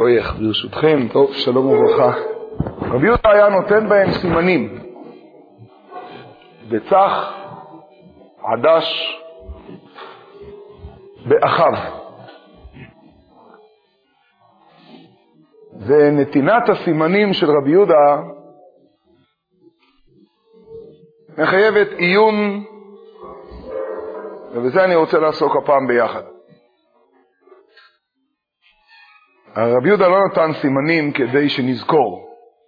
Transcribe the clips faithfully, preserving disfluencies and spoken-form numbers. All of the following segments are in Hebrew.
כוייך, ברשותכם. טוב, שלום וברכה. רבי יהודה היה נותן בהם סימנים. בצח, עדש, באחיו. ונתינת הסימנים של רבי יהודה מחייבת עיון, ובזה אני רוצה לעסוק הפעם ביחד. הרבי יהודה לא נתן סימנים כדי שנזכור.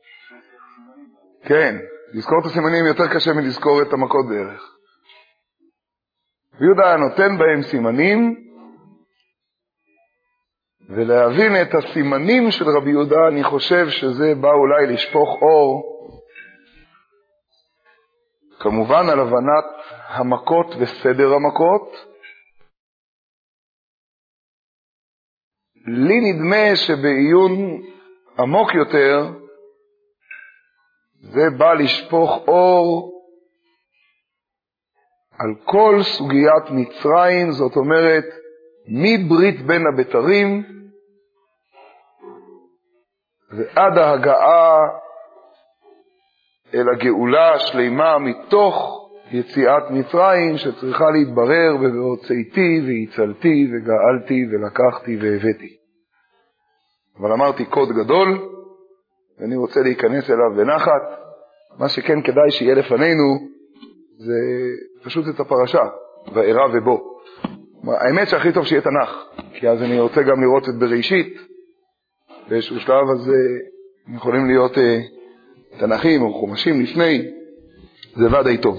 כן, לזכור את הסימנים יותר קשה מלזכור את המכות בערך. רבי יהודה נותן בהם סימנים, ולהבין את הסימנים של רבי יהודה, אני חושב שזה בא אולי לשפוך אור, כמובן על הבנת המכות וסדר המכות. לי נדמה שבעיון עמוק יותר, זה בא לשפוך אור על כל סוגיית מצרים, זאת אומרת, מברית בין הבתרים ועד ההגעה אל הגאולה השלימה מתוך יציאת מצרים, שצריכה להתברר והוצאתי והצלתי וגאלתי ולקחתי והבאתי. אבל אמרתי קוד גדול, ואני רוצה להיכנס אליו בנחת. מה שכן כדאי שיהיה לפנינו זה פשוט את הפרשה, ואירע ובו. האמת שהכי טוב שיהיה תנ"ך, כי אז אני רוצה גם לראות את בראשית. באיזשהו שלב אז יכולים להיות תנ"כים או חומשים לפני, זה ודאי טוב.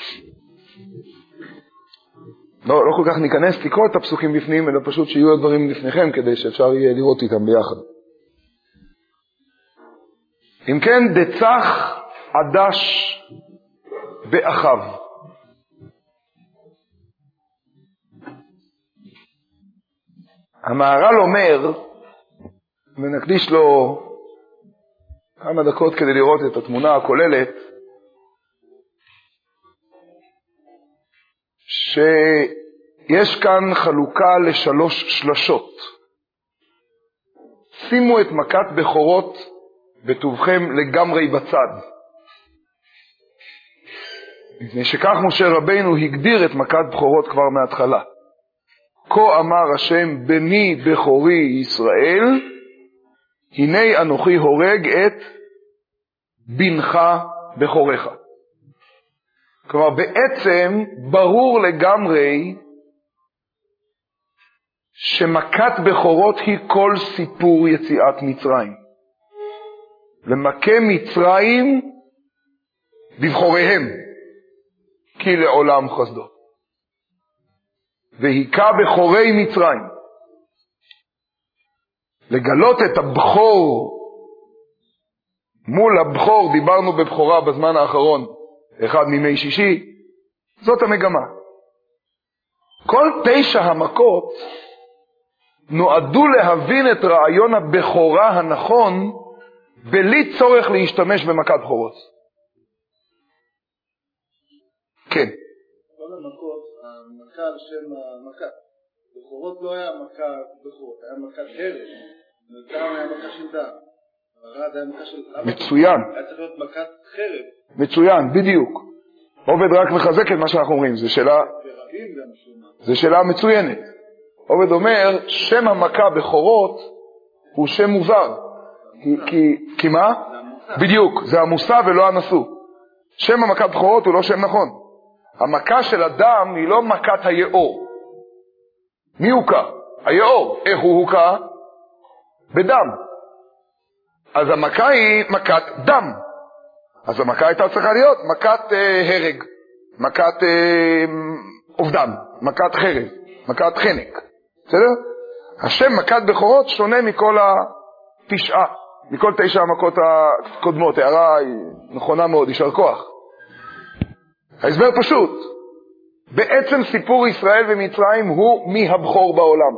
לא, לא כל כך ניכנס לקרוא את הפסוקים בפנים, אלא פשוט שיהיו הדברים לפניכם, כדי שאפשר יהיה לראות איתם ביחד. אם כן, דצח עדש באחיו. המהר"ל אומר, ונקדיש לו כמה דקות כדי לראות את התמונה הכוללת, שיש כאן חלוקה לשלוש שלשות. שימו את מכת בכורות בטובכם לגמרי בצד. לפני שכך משה רבינו הגדיר את מכת בכורות כבר מההתחלה. כה אמר השם בני בכורי ישראל, הנה אנוכי הורג את בנך בכורך. כלומר בעצם ברור לגמרי שמכת בכורות היא כל סיפור יציאת מצרים. למכה מצרים בבחוריהם, כי לעולם חסדו. והיכה בכורי מצרים. לגלות את הבכור מול הבכור, דיברנו בבכורה בזמן האחרון, אחד מימי שישי, זאת המגמה. כל תשע המכות נועדו להבין את רעיון הבכורה הנכון, בלי צורך להשתמש במכת בכורות. כן. כל המכות, המכה על שם המכה. בכורות לא היה מכה בכורות, היה מכת הרש. נדם היה מכה של דם. הרד היה מכה של... מצוין. היה צריך להיות מכת חרב. מצוין, בדיוק. עובד רק מחזק את מה שאנחנו אומרים. זו שאלה... זו שאלה מצוינת. עובד אומר, שם המכה בכורות הוא שם מוזר. כי, כי, כי מה? בדיוק, זה המושא ולא הנשוא. שם המכת בכורות הוא לא שם נכון. המכה של אדם היא לא מכת היאור. מי הוקע? היאור. איך הוא הוקע? בדם. אז המכה היא מכת דם. אז המכה הייתה צריכה להיות מכת אה, הרג, מכת אה, אובדן, מכת חרב, מכת חנק. בסדר? השם מכת בכורות שונה מכל התשעה, מכל תשע המכות הקודמות. הערה היא נכונה מאוד, יישר כוח. ההסבר פשוט. בעצם סיפור ישראל ומצרים הוא מי הבכור בעולם.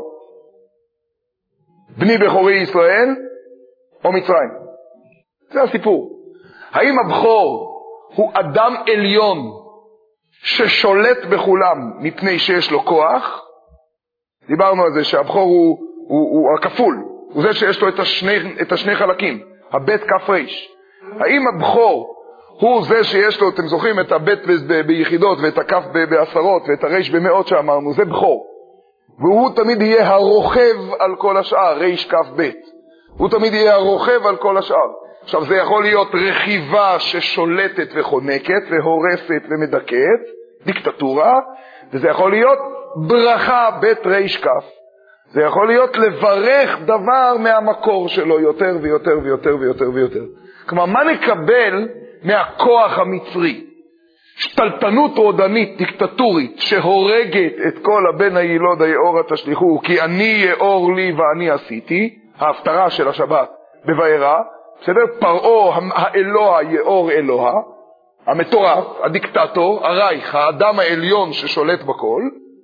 בני בכורי ישראל או מצרים. זה הסיפור. האם הבכור הוא אדם עליון ששולט בכולם מפני שיש לו כוח? דיברנו על זה שהבכור הוא, הוא, הוא הכפול. הוא זה שיש לו את השני, את השני חלקים, הבית כף ריש. האם הבכור הוא זה שיש לו, אתם זוכרים, את הבית ביחידות ואת הכף בעשרות ואת הריש במאות שאמרנו, זה בכור. והוא תמיד יהיה הרוכב על כל השאר, ריש כף בית. הוא תמיד יהיה הרוכב על כל השאר. עכשיו זה יכול להיות רכיבה ששולטת וחונקת והורסת ומדכאת, דיקטטורה, וזה יכול להיות ברכה בית ריש כף. זה יכול להיות לברך דבר מהמקור שלו יותר ויותר ויותר ויותר ויותר. כלומר, מה נקבל מהכוח המצרי? שתלטנות רודנית, דיקטטורית, שהורגת את כל הבן הילוד היאור התשליחו, כי אני יאור לי ואני עשיתי, ההפטרה של השבת בבארה, בסדר? פרעה האלוה יאור אלוה, המטורף, הדיקטטור, הרייך, האדם העליון ששולט בכל,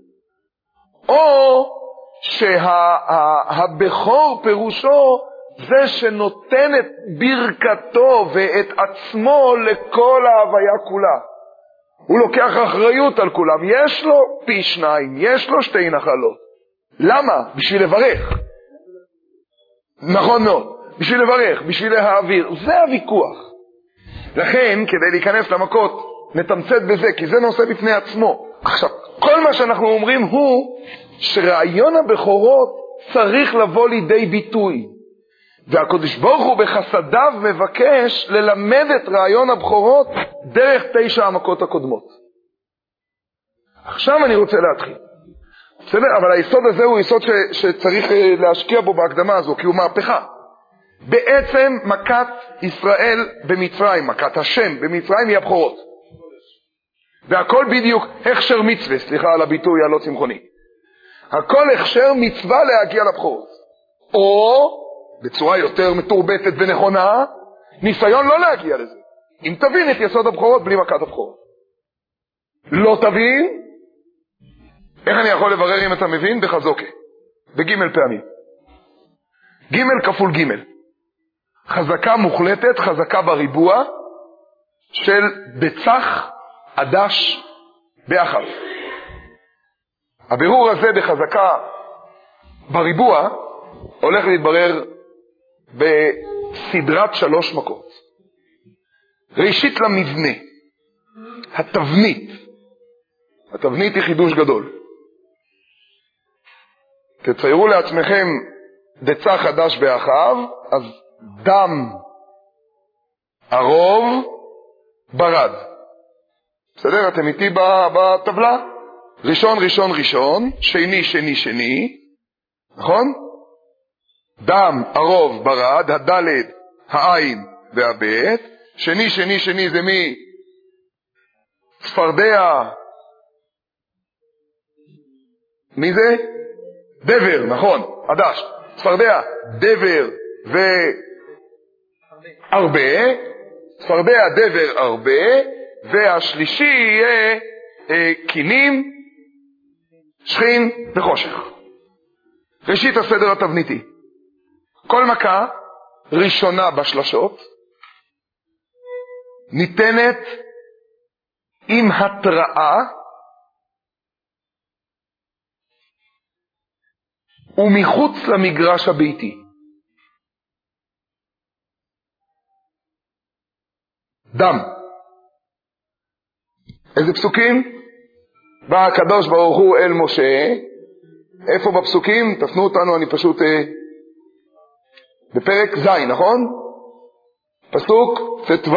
או שהבכור פירושו זה שנותן את ברכתו ואת עצמו לכל ההוויה כולה. הוא לוקח אחריות על כולם, יש לו פי שניים, יש לו שתי נחלות. למה? בשביל לברך. נכון מאוד, בשביל לברך, בשביל להעביר, זה הוויכוח. לכן, כדי להיכנס למכות, נתמצת בזה, כי זה נושא בפני עצמו. עכשיו, כל מה שאנחנו אומרים הוא שרעיון הבכורות צריך לבוא לידי ביטוי. והקדוש ברוך הוא בחסדיו מבקש ללמד את רעיון הבכורות דרך תשע המכות הקודמות. עכשיו אני רוצה להתחיל. בסדר? אבל היסוד הזה הוא יסוד ש, שצריך להשקיע בו בהקדמה הזו, כי הוא מהפכה. בעצם מכת ישראל במצרים, מכת השם במצרים היא הבכורות. והכל בדיוק הכשר מצווה, סליחה על הביטוי הלא צמחוני. הכל הכשר מצווה להגיע לבכורות. או, בצורה יותר מתורבתת ונכונה, ניסיון לא להגיע לזה. אם תבין את יסוד הבכורות בלי מכת הבכורות. לא תבין, איך אני יכול לברר אם אתה מבין? בחזוקה. בגימל פעמים. גימל כפול גימל. חזקה מוחלטת, חזקה בריבוע, של בצח עדש באחר. הבירור הזה בחזקה בריבוע הולך להתברר בסדרת שלוש מכות. ראשית למבנה, התבנית. התבנית היא חידוש גדול. תציירו לעצמכם דצה חדש באחיו, אז דם הרוב ברד. בסדר? אתם איתי בטבלה? ראשון, ראשון, ראשון, שני, שני, שני, נכון? דם הרוב ברד, הדלת, העין והבית. שני, שני, שני זה מי? צפרדע. מי זה? דבר, נכון, עדש. צפרדע, דבר והרבה. צפרדע, דבר, הרבה. והשלישי יהיה אה, קינים, שכין וחושך. ראשית הסדר התבניתי. כל מכה ראשונה בשלשות ניתנת עם התראה ומחוץ למגרש הביתי. דם. איזה פסוקים? בא הקדוש ברוך הוא אל משה. איפה בפסוקים? תפנו אותנו, אני פשוט אה, בפרק ז', נכון? פסוק ט"ו.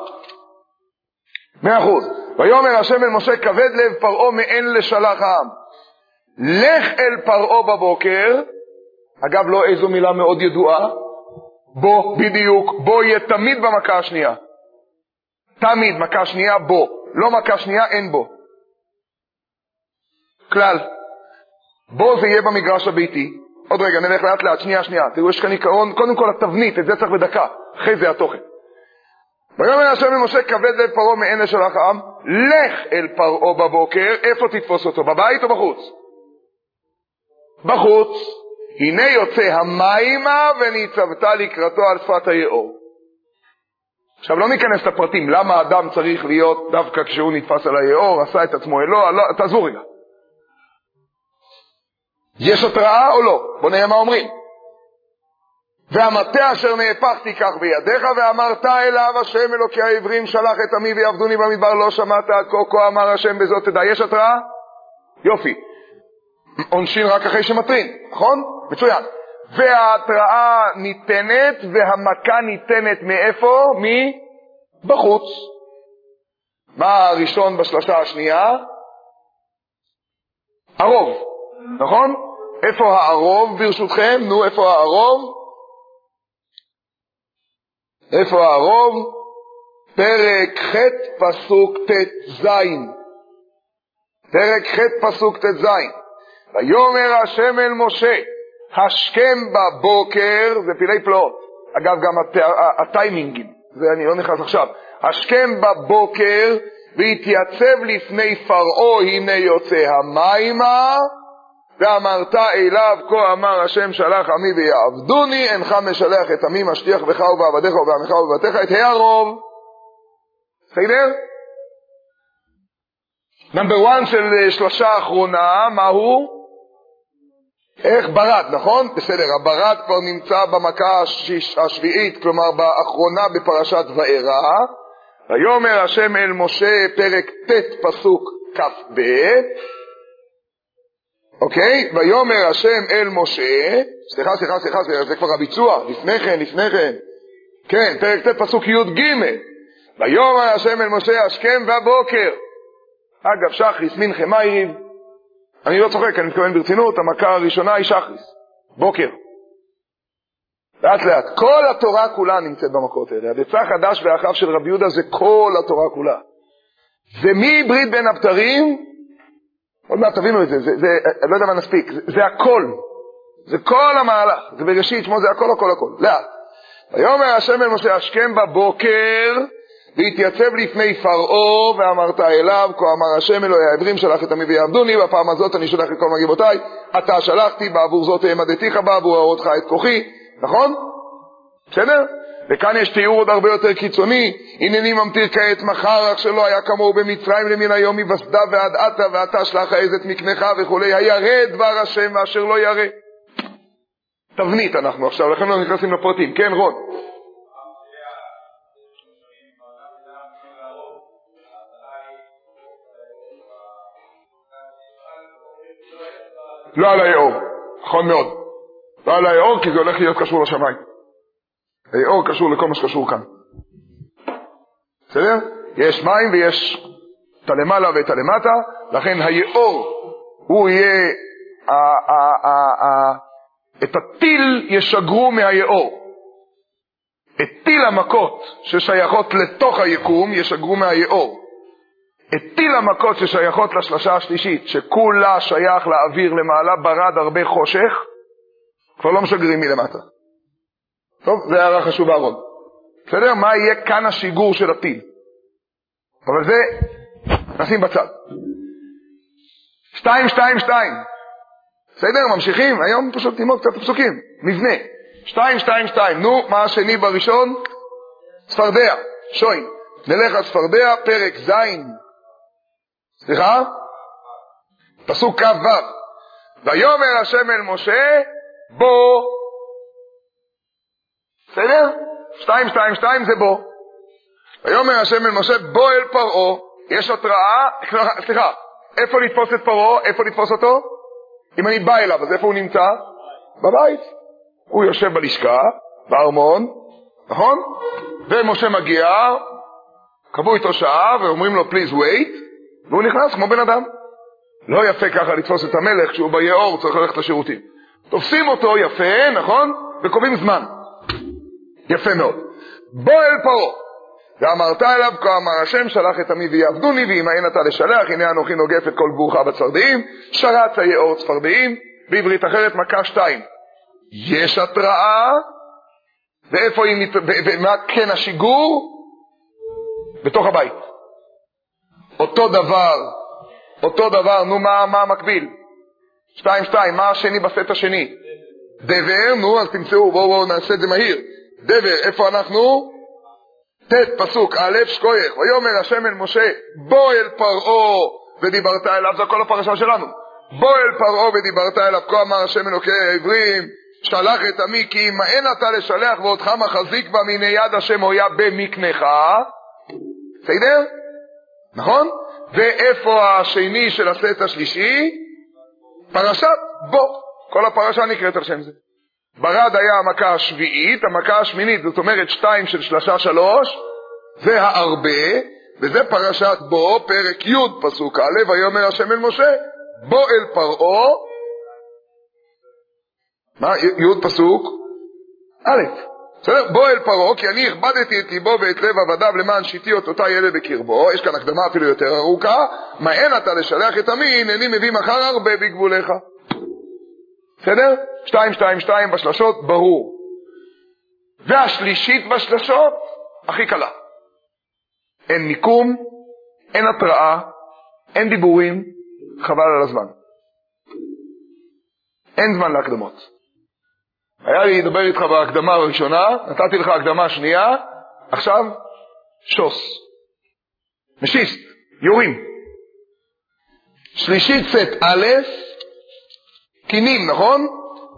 מאה אחוז. ויאמר השם אל משה, כבד לב פרעה מאין לשלח העם. לך אל פרעה בבוקר. אגב, לא איזו מילה מאוד ידועה. בו, בדיוק, בו יהיה תמיד במכה השנייה. תמיד מכה שנייה בו. לא מכה שנייה, אין בו. כלל. בו זה יהיה במגרש הביתי. עוד רגע, נלך לאט לאט, שנייה, שנייה. תראו, יש כאן עיקרון, קודם כל התבנית, את זה צריך בדקה. אחרי זה התוכן. ויאמר השם אל משה, כבד לב פרעה מאין לשלח העם. לך אל פרעה בבוקר. איפה תתפוס אותו? בבית או בחוץ? בחוץ. הנה יוצא המימה וניצבת לקראתו על שפת היאור. עכשיו לא ניכנס לפרטים, למה האדם צריך להיות דווקא כשהוא נתפס על היאור, עשה את עצמו אלוה, לא, תעזבו רגע. יש התראה או לא? בוא נראה מה אומרים. והמטה אשר נהפך תיקח בידיך, ואמרת אליו השם אלוקי העברים שלח את עמי ויעבדוני במדבר, לא שמעת עד כה, כה אמר השם בזאת תדע. יש התראה? יופי. עונשין רק אחרי שמטרין, נכון? מצוין. וההתראה ניתנת והמכה ניתנת מאיפה? מבחוץ. מה הראשון בשלושה השנייה? הרוב, נכון? איפה הערוב ברשותכם? נו, איפה הערוב? איפה הערוב? פרק ח' פסוק ת' זין. פרק ח' פסוק ת' זין. ויאמר השם אל משה, השכם בבוקר, זה פילי פלאות. אגב, גם הט... הטיימינגים, זה אני לא נכנס עכשיו. השכם בבוקר, והתייצב לפני פרעה, הנה יוצא המיימה, ואמרת אליו, כה אמר השם שלח עמי ויעבדוני, אינך משלח את עמי משליח בך ובעבדיך ובעמך ובבתיך, את הערוב. בסדר? נאמבר וואן של שלושה האחרונה, מהו? איך ברד, נכון? בסדר, הברד כבר נמצא במכה השביעית, כלומר באחרונה בפרשת וארא. ויאמר השם אל משה, פרק ט' פסוק כ"ב. אוקיי? ויאמר השם אל משה, סליחה, סליחה, סליחה, זה כבר הביצוע, לפני כן, לפני כן. כן, פרק ט' פסוק י' ג'. ויאמר השם אל משה, השכם בבוקר. אגב, שחריס, מנחה, מעריב. אני לא צוחק, אני מתכוון ברצינות, המכה הראשונה היא שחריס. בוקר. לאט לאט. כל התורה כולה נמצאת במכות האלה. הביצה חדש והאחב של רבי יהודה זה כל התורה כולה. זה מברית בין הבתרים, עוד מעט תבינו את זה, זה, זה אני לא יודע מה נספיק, זה, זה הכל. זה כל המהלך. זה בראשית, שמו זה הכל, הכל, הכל. לאט. ויאמר השם אל משה, השכם בבוקר, והתייצב לפני פרעה, ואמרת אליו, כה אמר השם אלוהי העברים שלח את עמי ויעבדוני, בפעם הזאת אני שולח את כל מגיבותיי, אתה שלחתי, בעבור זאת העמדתיך, בעבור הראותך את כוחי, נכון? בסדר? וכאן יש תיאור עוד הרבה יותר קיצוני, הנני ממטיר כעת מחר, אך שלא היה כמוהו במצרים למן היום מבשדה ועד עתה, ואתה שלח העזת מקנך וכולי, הירא דבר השם ואשר לא ירא. תבנית אנחנו עכשיו, לכן לא נכנסים לפרטים, כן רון? לא על היאור, נכון מאוד. לא על היאור, כי זה הולך להיות קשור לשמיים. היאור קשור לכל מה שקשור כאן. בסדר? יש מים ויש את הלמעלה ואת הלמטה, לכן היאור הוא יהיה, את הטיל ישגרו מהיאור. את טיל המכות ששייכות לתוך היקום ישגרו מהיאור. את טיל המכות ששייכות לשלושה השלישית, שכולה שייך לאוויר למעלה, ברד הרבה חושך, כבר לא משגרים מלמטה. טוב, זה הערה חשובה רון. בסדר? מה יהיה כאן השיגור של הטיל? אבל זה נשים בצד. שתיים, שתיים, שתיים. בסדר? ממשיכים? היום פשוט תימוד קצת הפסוקים. מבנה. שתיים, שתיים, שתיים. נו, מה השני בראשון? ספרדיה. שוין. נלך על ספרדיה, פרק זין. סליחה? פסוק כ' ו'. ויאמר השם אל משה, בוא. בסדר? שתיים, שתיים, שתיים זה בוא. ויאמר השם אל משה, בוא אל פרעה. יש התראה, סליחה, איפה לתפוס את פרעה? איפה לתפוס אותו? אם אני בא אליו, אז איפה הוא נמצא? בבית. הוא יושב בלשכה, בארמון, נכון? ומשה מגיע, קבעו איתו שעה, ואומרים לו, please wait, והוא נכנס כמו בן אדם. לא יפה ככה לתפוס את המלך, כשהוא ביאור, צריך ללכת לשירותים. תופסים אותו יפה, נכון? וקובעים זמן. יפה מאוד. בוא אל פרעה. ואמרת אליו, כה אמר השם, שלח את עמי ויעבדוני, ואם אין אתה לשלח, הנה אנוכי נוגף את כל גבורך בצפרדעים, שרץ היאור צפרדעים, בעברית אחרת מכה שתיים. יש התראה, ואיפה היא, ומה כן השיגור? בתוך הבית. אותו דבר, אותו דבר, נו מה, מה המקביל? שתיים, שתיים, מה השני בסט השני? דבר, נו אז תמצאו, בואו בואו נעשה את זה מהיר. דבר, איפה אנחנו? תת פסוק, א' שקוייך, ויאמר השם אל משה, בוא אל פרעה ודיברת אליו, זו כל הפרשה שלנו. בוא אל פרעה ודיברת אליו, כה אמר השם אלוקי העברים, שלח את עמי, כי אם אין אתה לשלח ואותך מחזיק בה מן יד השם הויה במקנך. בסדר? נכון? ואיפה השני של הסט השלישי? פרשת בו. כל הפרשה נקראת על שם זה. ברד היה המכה השביעית, המכה השמינית, זאת אומרת שתיים של שלושה שלוש, זה הרבה, וזה פרשת בו, פרק י' פסוק א', ויאמר השם אל משה, בוא אל פרעה, מה? י' פסוק א', בסדר? בוא אל פרעה, כי אני הכבדתי את ליבו ואת לב עבדיו למען שיתי אותה ילד בקרבו, יש כאן הקדמה אפילו יותר ארוכה, מה אין אתה לשלח את עמי, הנני מביא מחר הרבה בגבוליך. בסדר? שתיים, שתיים, שתיים בשלשות, ברור. והשלישית בשלשות, הכי קלה. אין מיקום, אין התראה, אין דיבורים, חבל על הזמן. אין זמן להקדמות. היה לי לדבר איתך בהקדמה הראשונה, נתתי לך הקדמה שנייה, עכשיו שוס. משיסט, יורים. שלישית סט א', קינים, נכון?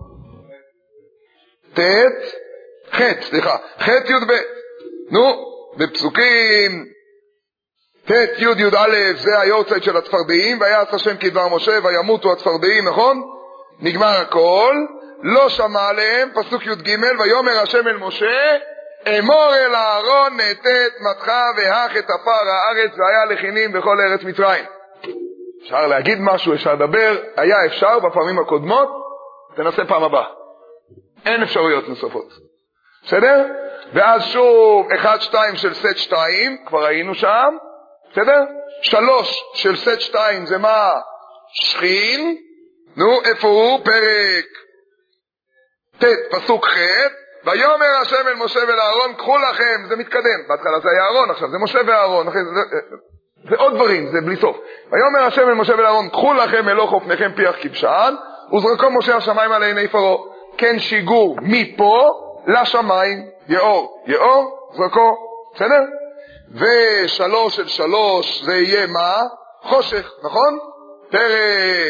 תת, חט, סליחה, חט י' ב', נו, בפסוקים, תת י' י' א', זה היורצייט של הצפרדעים, ויעש השם כדבר משה, וימותו הצפרדעים, נכון? נגמר הכל, לא שמע עליהם, פסוק י' ג', ויאמר השם אל משה, אמור אל אהרון נתת מתך והך את עפר הארץ, והיה לחינים בכל ארץ מצרים. אפשר להגיד משהו, אפשר לדבר, היה אפשר בפעמים הקודמות, תנסה פעם הבאה. אין אפשרויות נוספות. בסדר? ואז שוב, אחד, שתיים של סט שתיים, כבר היינו שם. בסדר? שלוש של סט שתיים זה מה? שכין. נו, איפה הוא? פרק תת, פסוק ח', ויאמר השם אל משה ואל אהרון, קחו לכם, זה מתקדם. בהתחלה זה היה אהרון, עכשיו זה משה ואהרון, אחרי זה... זה עוד דברים, זה בלי סוף. ויאמר השם אל משה ואל אהרון, קחו לכם אלוך אופניכם פיח כבשן, וזרקו משה השמיים על עיני פרעה. כן שיגור מפה לשמיים, יאור, יאור, זרקו, בסדר? ושלוש של שלוש זה יהיה מה? חושך, נכון? פרק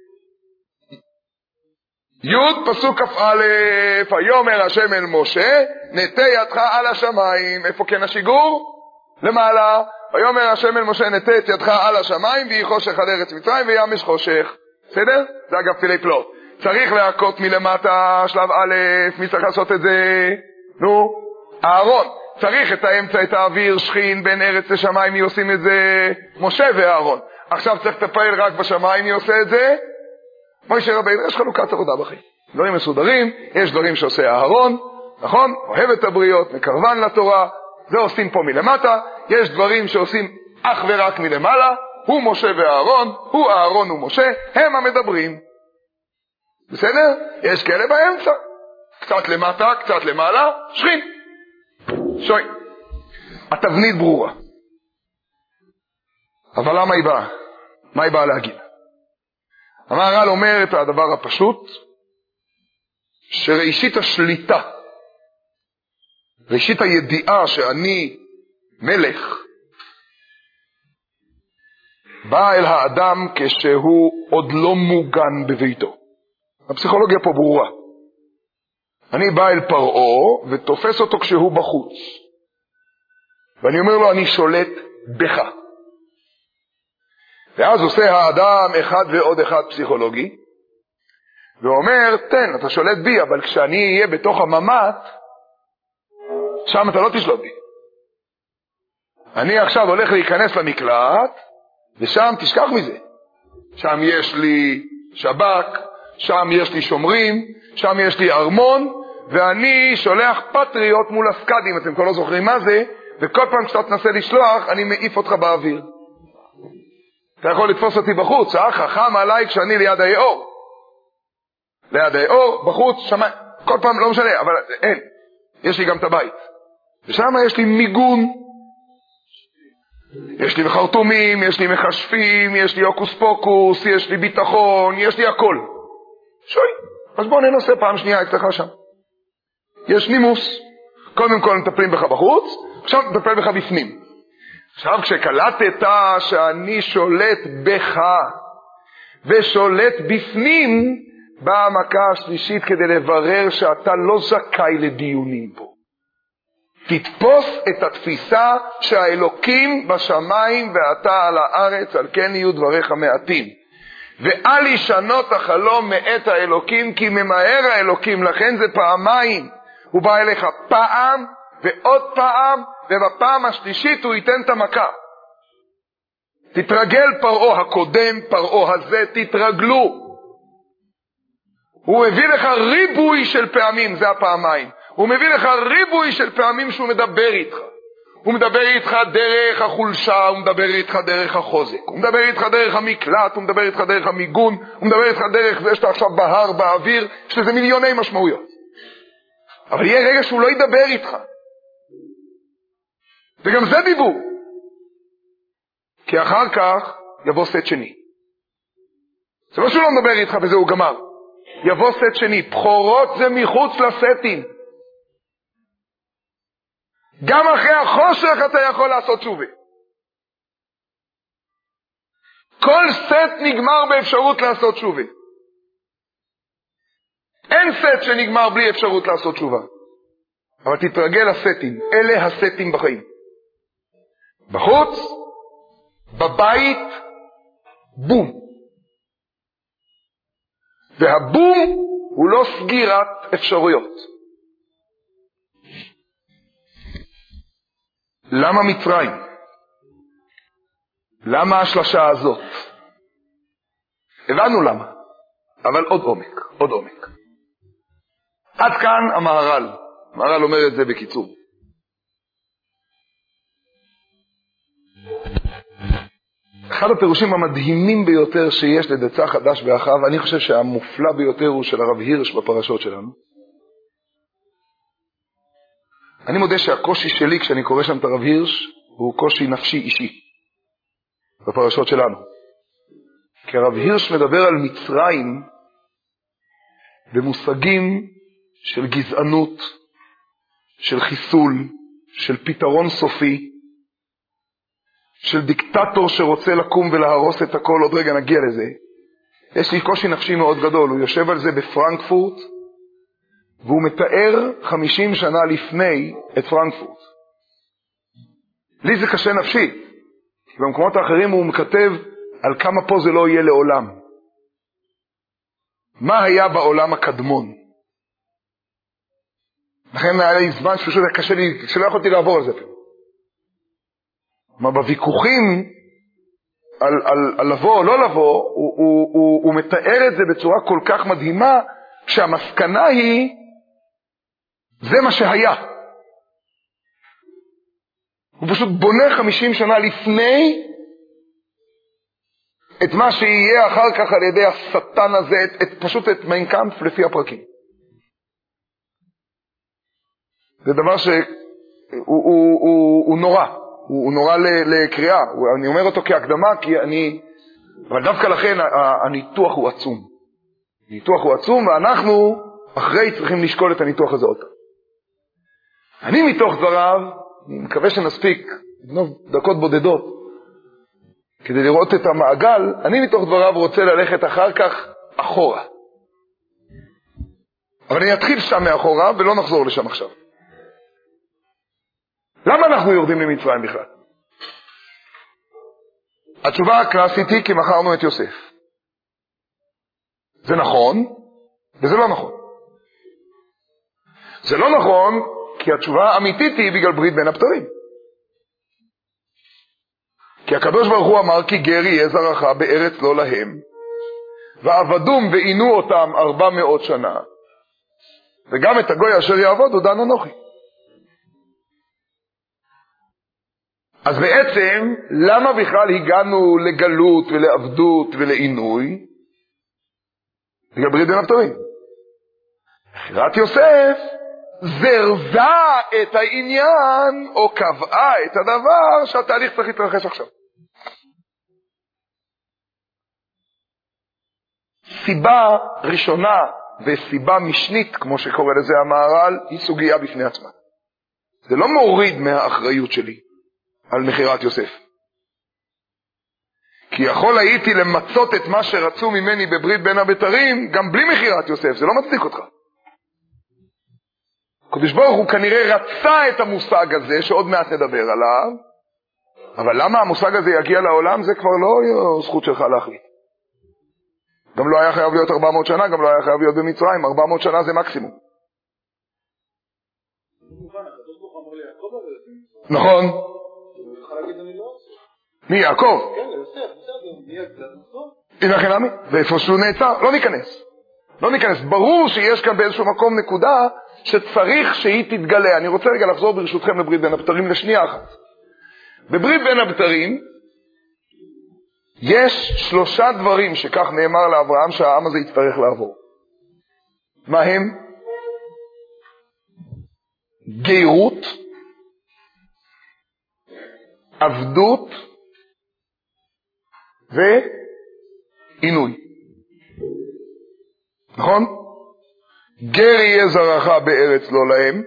י' פסוק כ"א, ויאמר השם אל משה, נטה ידך על השמיים. איפה כן השיגור? למעלה. ויאמר השם אל משה, נטה את ידך על השמיים, ויהי חושך על ארץ מצרים, וימש חושך. בסדר? זה אגב פילי פלוט. צריך להכות מלמטה, שלב א', מי צריך לעשות את זה? נו, אהרון. צריך את האמצע, את האוויר, שכין, בין ארץ לשמיים, מי עושים את זה? משה ואהרון. עכשיו צריך לטפל רק בשמיים, מי עושה את זה? משה רבינו. יש חלוקת עבודה בחיים. דברים מסודרים, יש דברים שעושה אהרון, נכון? אוהב את הבריות, מקרבן לתורה, זה עושים פה מלמטה. יש דברים שעושים אך ורק מלמעלה, הוא משה ואהרון, הוא אהרון ומשה, הם המדברים. בסדר? יש כאלה באמצע. קצת למטה, קצת למעלה, שכין. שוי. התבנית ברורה. אבל למה היא באה? מה היא באה להגיד? המהר"ל אומר את הדבר הפשוט, שראשית השליטה, ראשית הידיעה שאני מלך, באה אל האדם כשהוא עוד לא מוגן בביתו. הפסיכולוגיה פה ברורה. אני בא אל פרעה ותופס אותו כשהוא בחוץ. ואני אומר לו, אני שולט בך. ואז עושה האדם אחד ועוד אחד פסיכולוגי, ואומר, תן, אתה שולט בי, אבל כשאני אהיה בתוך הממ"ט, שם אתה לא תשלוט בי. אני עכשיו הולך להיכנס למקלט, ושם תשכח מזה. שם יש לי שב"כ, שם יש לי שומרים, שם יש לי ארמון, ואני שולח פטריות מול הסקדים, אתם כבר לא זוכרים מה זה, וכל פעם שאתה תנסה לשלוח, אני מעיף אותך באוויר. אתה יכול לתפוס אותי בחוץ, אה, חכם עליי כשאני ליד היאור. ליד היאור, בחוץ, שמה, כל פעם לא משנה, אבל אין. יש לי גם את הבית. ושם יש לי מיגון. יש לי מחרטומים, יש לי מחשפים, יש לי אוקוס פוקוס, יש לי ביטחון, יש לי הכל. שוי, אז בוא ננסה פעם שנייה אצלך שם. יש נימוס. קודם כל נטפלים בך בחוץ, עכשיו נטפל בך בפנים. עכשיו כשקלטת שאני שולט בך ושולט בפנים, באה המכה השלישית כדי לברר שאתה לא זכאי לדיונים פה. תתפוס את התפיסה שהאלוקים בשמיים ואתה על הארץ, על כן יהיו דבריך מעטים. ואל ישנות החלום מאת האלוקים, כי ממהר האלוקים, לכן זה פעמיים. הוא בא אליך פעם ועוד פעם, ובפעם השלישית הוא ייתן את המכה. תתרגל פרעה הקודם, פרעה הזה, תתרגלו. הוא מביא לך ריבוי של פעמים, זה הפעמיים. הוא מביא לך ריבוי של פעמים שהוא מדבר איתך. הוא מדבר איתך דרך החולשה, הוא מדבר איתך דרך החוזק, הוא מדבר איתך דרך המקלט, הוא מדבר איתך דרך המיגון, הוא מדבר איתך דרך זה שאתה עכשיו בהר, באוויר, יש לזה מיליוני משמעויות. אבל יהיה רגע שהוא לא ידבר איתך. וגם זה דיבור. כי אחר כך יבוא סט שני. זה לא שהוא לא מדבר איתך וזהו גמר. יבוא סט שני. בחורות זה מחוץ לסטים. גם אחרי החושך אתה יכול לעשות שובה. כל סט נגמר באפשרות לעשות שובה. אין סט שנגמר בלי אפשרות לעשות שובה. אבל תתרגל לסטים. אלה הסטים בחיים. בחוץ, בבית, בום. והבום הוא לא סגירת אפשרויות. למה מצרים? למה השלושה הזאת? הבנו למה, אבל עוד עומק, עוד עומק. עד כאן המהר"ל. המהר"ל אומר את זה בקיצור. אחד הפירושים המדהימים ביותר שיש לדצה חדש באחיו, אני חושב שהמופלא ביותר הוא של הרב הירש בפרשות שלנו. אני מודה שהקושי שלי כשאני קורא שם את הרב הירש הוא קושי נפשי אישי בפרשות שלנו. כי הרב הירש מדבר על מצרים במושגים של גזענות, של חיסול, של פתרון סופי, של דיקטטור שרוצה לקום ולהרוס את הכל. עוד רגע נגיע לזה. יש לי קושי נפשי מאוד גדול. הוא יושב על זה בפרנקפורט, והוא מתאר חמישים שנה לפני את פרנקפורט. לי זה קשה נפשי. במקומות האחרים הוא מכתב על כמה פה זה לא יהיה לעולם. מה היה בעולם הקדמון? לכן היה לי זמן שפשוט קשה לי, שלא יכולתי לעבור על זה. מה בוויכוחים על, על, על לבוא או לא לבוא, הוא, הוא, הוא, הוא מתאר את זה בצורה כל כך מדהימה, שהמסקנה היא, זה מה שהיה. הוא פשוט בונה חמישים שנה לפני, את מה שיהיה אחר כך על ידי השטן הזה, את, את, פשוט את מיין קאמפף לפי הפרקים. זה דבר שהוא הוא, הוא, הוא נורא. הוא, הוא נורא לקריאה. אני אומר אותו כהקדמה, כי אני... אבל דווקא לכן הניתוח הוא עצום. הניתוח הוא עצום, ואנחנו אחרי צריכים לשקול את הניתוח הזה עוד. אני מתוך דבריו, אני מקווה שנספיק דקות בודדות, כדי לראות את המעגל, אני מתוך דבריו רוצה ללכת אחר כך אחורה. אבל אני אתחיל שם מאחורה ולא נחזור לשם עכשיו. למה אנחנו יורדים למצרים בכלל? התשובה הקלאסית היא כי מכרנו את יוסף. זה נכון וזה לא נכון. זה לא נכון כי התשובה האמיתית היא בגלל ברית בין הבתרים. כי הקדוש ברוך הוא אמר כי גר יהיה זרעך בארץ לא להם, ועבדום ועינו אותם ארבע מאות שנה, וגם את הגוי אשר יעבוד הוא דן אנוכי. אז בעצם, למה בכלל הגענו לגלות ולעבדות ולעינוי? בגלל ברית בין הבתרים. בחירת יוסף זרזה את העניין, או קבעה את הדבר שהתהליך צריך להתרחש עכשיו. סיבה ראשונה וסיבה משנית, כמו שקורא לזה המהר"ל, היא סוגיה בפני עצמה. זה לא מוריד מהאחריות שלי על מחירת יוסף. כי יכול הייתי למצות את מה שרצו ממני בברית בין הבתרים, גם בלי מחירת יוסף, זה לא מצדיק אותך. הקדוש ברוך הוא כנראה רצה את המושג הזה, שעוד מעט נדבר עליו, אבל למה המושג הזה יגיע לעולם, זה כבר לא זכות שלך להחליט. גם לא היה חייב להיות ארבע מאות שנה, גם לא היה חייב להיות במצרים, ארבע מאות שנה זה מקסימום. נכון. מי יעקב? הנה לכן עמי, ואיפה שהוא נעצר, לא ניכנס. לא ניכנס. ברור שיש כאן באיזשהו מקום נקודה שצריך שהיא תתגלה. אני רוצה רגע לחזור ברשותכם לברית בין הבתרים לשנייה אחת. בברית בין הבתרים יש שלושה דברים שכך נאמר לאברהם שהעם הזה יצטרך לעבור. מה הם? גרות, עבדות ועינוי. נכון? גר יהיה זרעך בארץ לא להם,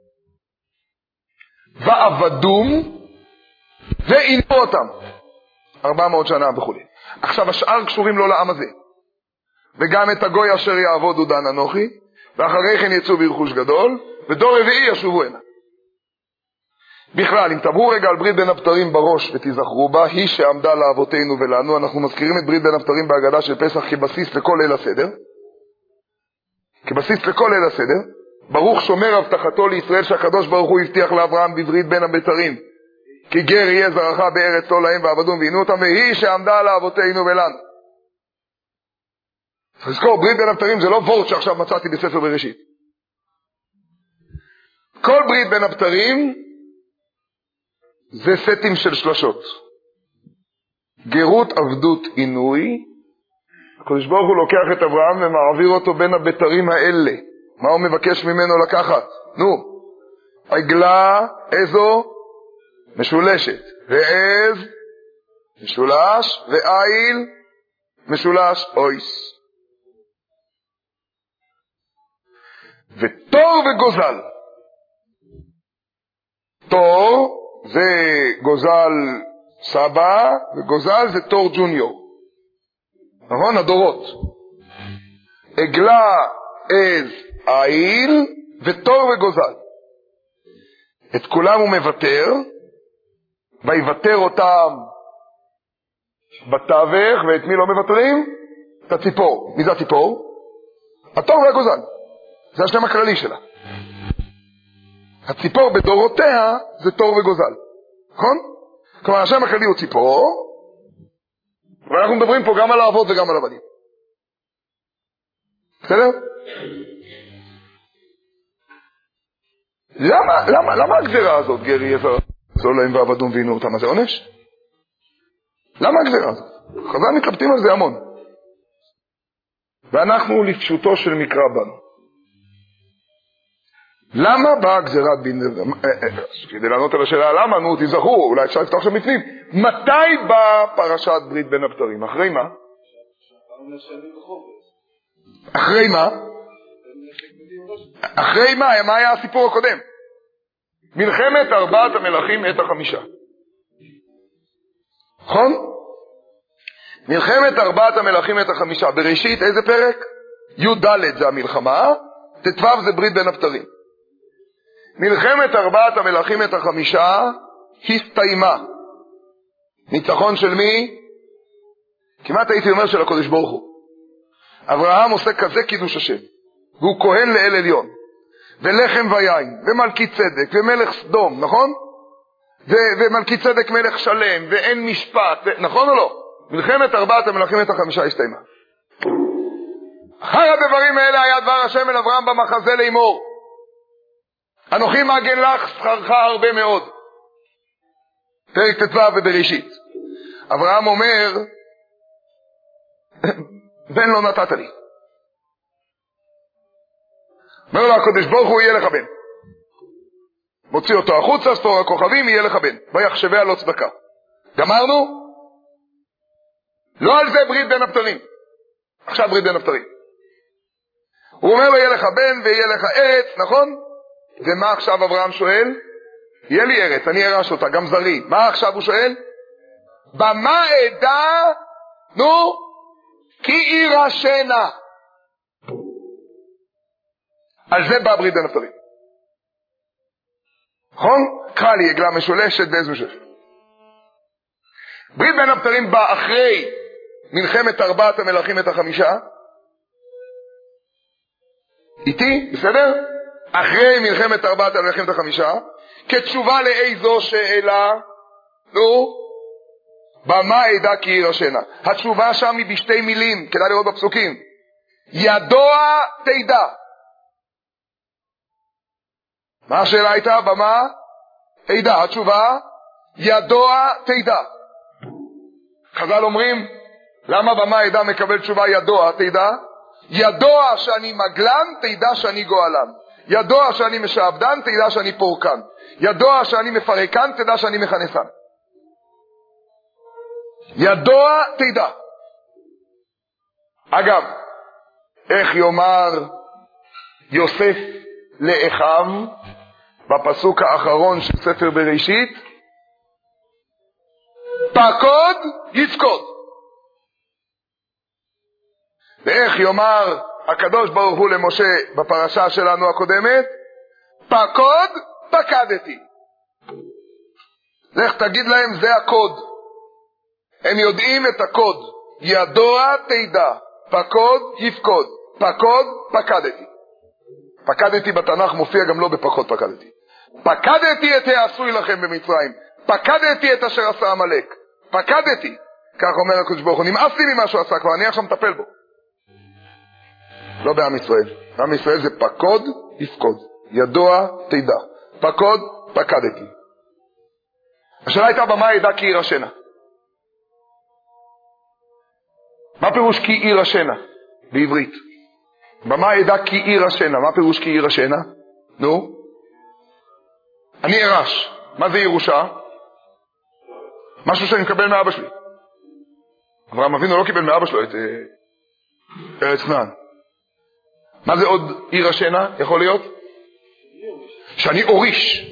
ועבדום ועינו אותם ארבע מאות שנה וכו'. עכשיו השאר קשורים לא לעם הזה. וגם את הגוי אשר יעבוד דן אנוכי, ואחרי כן יצאו ברכוש גדול, ודור רביעי ישובו הנה. בכלל, אם תבואו רגע על ברית בין הבתרים בראש ותזכרו בה, היא שעמדה לאבותינו ולנו. אנחנו מזכירים את ברית בין הבתרים בהגדה של פסח כבסיס לכל ליל הסדר. כבסיס לכל ליל הסדר. ברוך שומר הבטחתו לישראל שהקדוש ברוך הוא הבטיח לאברהם בברית בין הבתרים. כי גר יהיה זרעך בארץ לא להם ועבדום ועינו אותם, והיא שעמדה לאבותינו ולנו. צריך לזכור, ברית בין הבתרים זה לא וורט שעכשיו מצאתי בספר בראשית. כל ברית בין הבתרים זה סטים של שלשות. גרות, עבדות, עינוי. הקדוש ברוך הוא לוקח את אברהם ומעביר אותו בין הבתרים האלה. מה הוא מבקש ממנו לקחת? נו, עגלה, איזו? משולשת. ועז, משולש, ועיל, משולש, אויס. ותור וגוזל. תור זה גוזל סבא, וגוזל זה תור ג'וניור. נכון? הדורות. עגלה, עז, עיל, ותור וגוזל. את כולם הוא מבטר, ויבטר אותם בתווך, ואת מי לא מבטרים? את הציפור. מי זה הציפור? התור והגוזל. זה השם הכללי שלה. הציפור בדורותיה זה תור וגוזל. נכון? כלומר, השם הכללי הוא ציפור, ואנחנו מדברים פה גם על האבות וגם על הבנים. בסדר? למה, למה, למה הגזרה הזאת, גר יהיה זרעו להם ועבדום ועינו אותם? מה זה עונש? למה הגזרה הזאת? חז"ל מתלבטים על זה המון. ואנחנו לפשוטו של מקרא בנו. למה באה גזירת בין... כדי לענות על השאלה למה, נו תזכרו, אולי אפשר לפתוח שם בפנים. מתי באה פרשת ברית בין הבתרים? אחרי מה? אחרי מה? אחרי מה? מה היה הסיפור הקודם? מלחמת ארבעת המלכים את החמישה. נכון? מלחמת ארבעת המלכים את החמישה. בראשית איזה פרק? י' זה המלחמה, ת' זה ברית בין הבתרים. מלחמת ארבעת המלכים את החמישה הסתיימה. ניצחון של מי? כמעט הייתי אומר של הקדוש ברוך הוא. אברהם עושה כזה קידוש השם, והוא כהן לאל עליון, ולחם ויין, ומלכי צדק, ומלך סדום, נכון? ו- ומלכי צדק מלך שלם, ואין משפט, ו- נכון או לא? מלחמת ארבעת המלכים את החמישה הסתיימה. אחר הדברים האלה היה דבר השם אל אברהם במחזה לאמור, אנוכי מגן לך שכרך הרבה מאוד. פרק ט"ו ובראשית. אברהם אומר, בן לא נתת לי. אומר לו הקדוש ברוך הוא, יהיה לך בן. מוציא אותו החוצה, ספור הכוכבים, יהיה לך בן. ויחשביה לא צדקה. גמרנו? לא על זה ברית בין הבתרים. עכשיו ברית בין הבתרים. הוא אומר לו, יהיה לך בן ויהיה לך ארץ, נכון? ומה עכשיו אברהם שואל? יהיה לי ארץ, אני ארש אותה, גם זרי. מה עכשיו הוא שואל? במה עדה, נו, כי יירשנה. על זה בא ברית בין הבתרים. נכון? קרא לי עגלה משולשת ואיזו משולשת. ברית בין הבתרים בא אחרי מלחמת ארבעת המלכים את החמישה. איתי, בסדר? אחרי מלחמת ארבעת המלכים את החמישה, כתשובה לאיזו שאלה, נו, במה עדה כי יירשנה. התשובה שם היא בשתי מילים, כדאי לראות בפסוקים. ידוע תדע. מה השאלה הייתה? במה עדה. התשובה, ידוע תדע. חז"ל אומרים, למה במה עדה מקבל תשובה ידוע תדע? ידוע שאני מגלן, תדע שאני גואלן. ידוע שאני משעבדן, תדע שאני פורקן. ידוע שאני מפרקן, תדע שאני מכנסן. ידוע תדע. אגב, איך יאמר יוסף לאחיו בפסוק האחרון של ספר בראשית? פקוד יפקוד. ואיך יאמר הקדוש ברוך הוא למשה בפרשה שלנו הקודמת? פקוד פקדתי. לך תגיד להם, זה הקוד. הם יודעים את הקוד. ידוע תדע, פקוד יפקוד, פקוד פקדתי. פקדתי בתנ"ך מופיע גם לא בפקוד פקדתי. פקדתי את העשוי לכם במצרים, פקדתי את אשר עשה עמלק, פקדתי. כך אומר הקדוש ברוך הוא, נמאס לי ממה שהוא עשה כבר, אני עכשיו מטפל בו. לא בעם ישראל. בעם ישראל זה פקוד יפקוד, ידוע תדע, פקוד פקדתי. השאלה הייתה במה עדה כי יירשנה. מה פירוש כי יירשנה בעברית? במה עדה כי יירשנה? מה פירוש כי יירשנה? נו, אני ירש. מה זה ירושה? משהו שאני מקבל מאבא שלי. אברהם אבינו לא קיבל מאבא שלו את ארץ כנען. מה זה עוד יירשנה? יכול להיות שאני אוריש,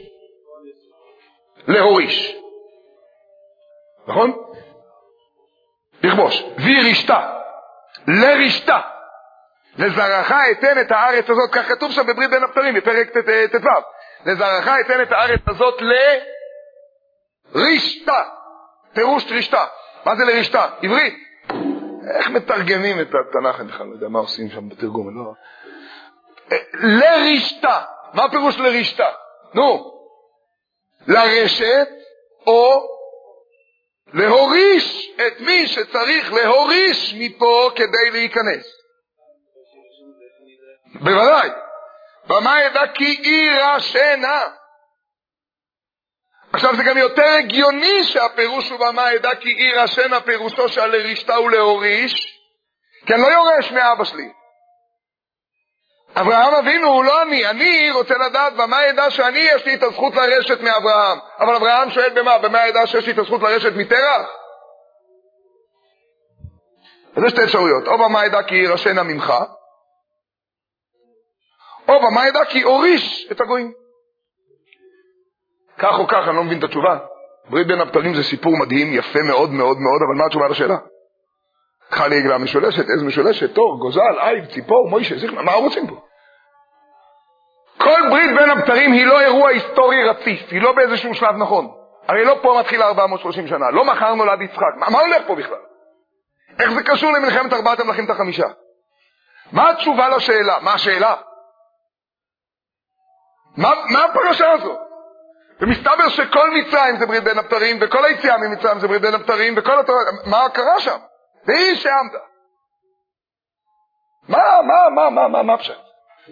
להוריש, נכון? לכבוש. וירשתה, לרשתה, לזרעך אתן את הארץ הזאת. כך כתוב שם בברית בין הבתרים בפרק ט"ו. לזרעך אתן את הארץ הזאת לרשתה. פירוש רשתה. מה זה לרשתה? עברית. איך מתרגמים את התנ"ך? אני לא יודע מה עושים שם בתרגום. לא. לרשתה. מה פירוש לרשתה? נו, לרשת או להוריש את מי שצריך להוריש מפה כדי להיכנס. בוודאי. במה ידע כי יירשנה. עכשיו זה גם יותר הגיוני שהפירוש הוא במה ידע כי יירשנה, פירושו של לרשתה ולהוריש, כי אני לא יורש מאבא שלי. אברהם אבינו הוא לא אני, אני רוצה לדעת במה ידע שאני יש לי את הזכות לרשת מאברהם. אבל אברהם שואל במה? במה ידע שיש לי את הזכות לרשת מתרח? אז יש שתי אפשרויות, או במה ידע כי יירשנה ממך, או במה ידע כי הוריש את הגויים. כך או כך, אני לא מבין את התשובה. ברית בין הבתרים זה סיפור מדהים, יפה מאוד מאוד מאוד, אבל מה התשובה לשאלה? קחה לי עגלה משולשת, איזו משולשת, תור, גוזל, עיב, ציפור, מוישה, זיכנה, מה רוצים פה? כל ברית בין הבתרים היא לא אירוע היסטורי רציף, היא לא באיזשהו שלב נכון. הרי לא פה מתחילה ארבע מאות ושלושים שנה, לא מחר נולד יצחק, מה, מה הולך פה בכלל? איך זה קשור למלחמת ארבעת המלכים את החמישה? מה התשובה לשאלה? מה השאלה? מה, מה הפרשה הזו? ומסתבר שכל מצרים זה ברית בין הבתרים, וכל היציאה ממצרים זה ברית בין הבתרים, וכל התורה, מה קרה שם? והיא שעמדה. מה, מה, מה, מה, מה, מה פשט?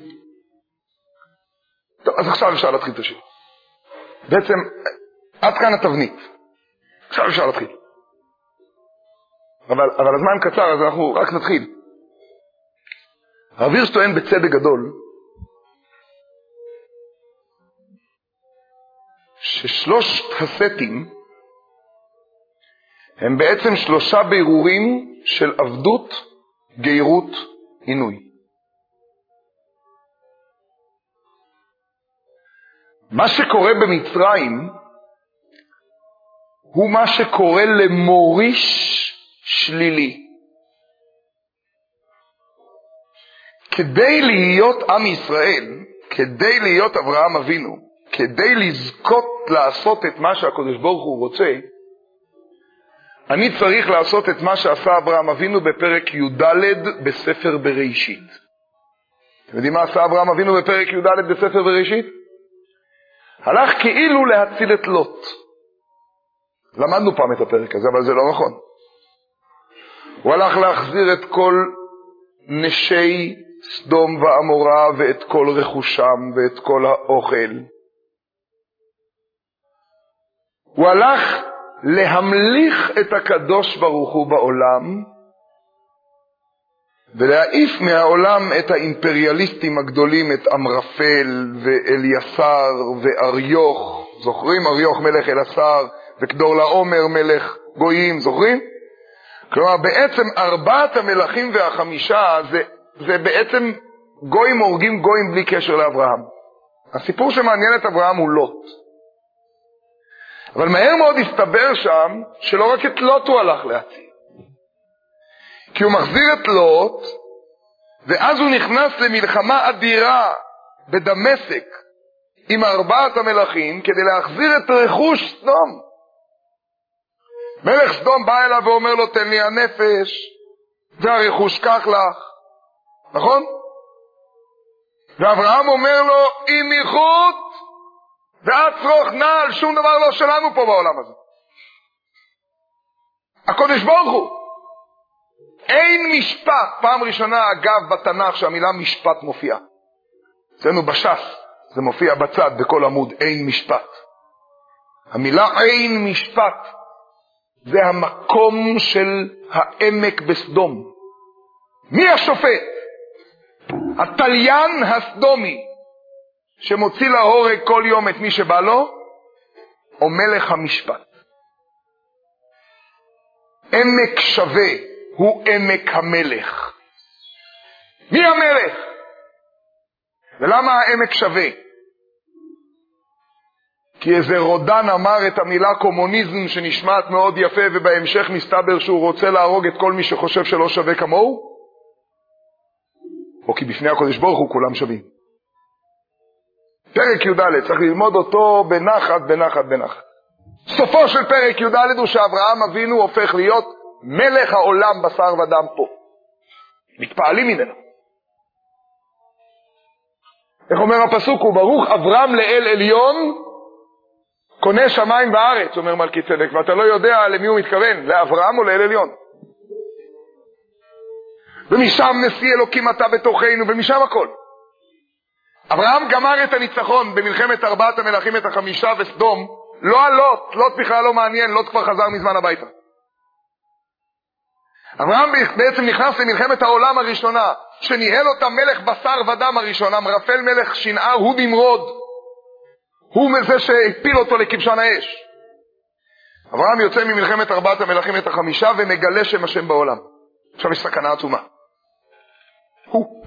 טוב, אז עכשיו אפשר להתחיל את השיר. בעצם, עד כאן התבנית. עכשיו אפשר להתחיל. אבל, אבל הזמן קצר, אז אנחנו רק נתחיל. הרב הירש טוען בצדק גדול, ששלושת הסטים הם בעצם שלושה בירורים של עבדות, גיירות, עינוי. מה שקורה במצרים הוא מה שקורא למוריש שלילי. כדי להיות עם ישראל, כדי להיות אברהם אבינו, כדי לזכות לעשות את מה שהקדוש ברוך הוא רוצה, אני צריך לעשות את מה שעשה אברהם אבינו בפרק י"ד בספר בראשית. אתם יודעים מה עשה אברהם אבינו בפרק י"ד בספר בראשית? הלך כאילו להציל את לוט. למדנו פעם את הפרק הזה, אבל זה לא נכון. הוא הלך להחזיר את כל נשי סדום ועמורה ואת כל רכושם ואת כל האוכל. הוא הלך להמליך את הקדוש ברוך הוא בעולם ולהעיף מהעולם את האימפריאליסטים הגדולים, את אמרפל ואליסר ואריוך. זוכרים? אריוך מלך אלעשר וקדור לעומר מלך גויים, זוכרים? כלומר בעצם ארבעת המלכים והחמישה זה, זה בעצם גויים הורגים גויים בלי קשר לאברהם. הסיפור שמעניין את אברהם הוא לוט. אבל מהר מאוד הסתבר שם שלא רק את לוט הוא הלך להציל. כי הוא מחזיר את לוט, ואז הוא נכנס למלחמה אדירה בדמשק עם ארבעת המלכים כדי להחזיר את רכוש סדום. מלך סדום בא אליו ואומר לו, תן לי הנפש והרכוש קח לך, נכון? ואברהם אומר לו, אם איכות ואת צרוך נעל, שום דבר לא שלנו פה בעולם הזה. הקדוש ברוך הוא. אין משפט, פעם ראשונה אגב בתנ"ך שהמילה משפט מופיעה. אצלנו בש"ס זה מופיע בצד בכל עמוד, אין משפט. המילה אין משפט זה המקום של העמק בסדום. מי השופט? התליין הסדומי שמוציא להורג כל יום את מי שבא לו, או מלך המשפט. עמק שווה הוא עמק המלך. מי המלך? ולמה העמק שווה? כי איזה רודן אמר את המילה קומוניזם שנשמעת מאוד יפה, ובהמשך מסתבר שהוא רוצה להרוג את כל מי שחושב שלא שווה כמוהו, או כי בפני הקדוש ברוך הוא כולם שווים. פרק י"ד צריך ללמוד אותו בנחת בנחת בנחת. סופו של פרק י"ד הוא שאברהם אבינו הופך להיות מלך העולם בשר ודם פה. מתפעלים ממנו. איך אומר הפסוק? הוא ברוך אברהם לאל עליון קונה שמיים וארץ, אומר מלכי צדק, ואתה לא יודע למי הוא מתכוון, לאברהם או לאל עליון. ומשם נשיא אלוקים אתה בתוכנו, ומשם הכל. אברהם גמר את הניצחון במלחמת ארבעת המלכים את החמישה וסדום, לא על לוט, לוט בכלל לא מעניין, לוט כבר חזר מזמן הביתה. אברהם בעצם נכנס למלחמת העולם הראשונה, שניהל אותה מלך בשר ודם הראשונה, אמרפל מלך שנער, הוא נמרוד. הוא מזה שהפיל אותו לכבשן האש. אברהם יוצא ממלחמת ארבעת המלכים את החמישה ומגלה שם השם בעולם. עכשיו יש סכנה עצומה. הוא.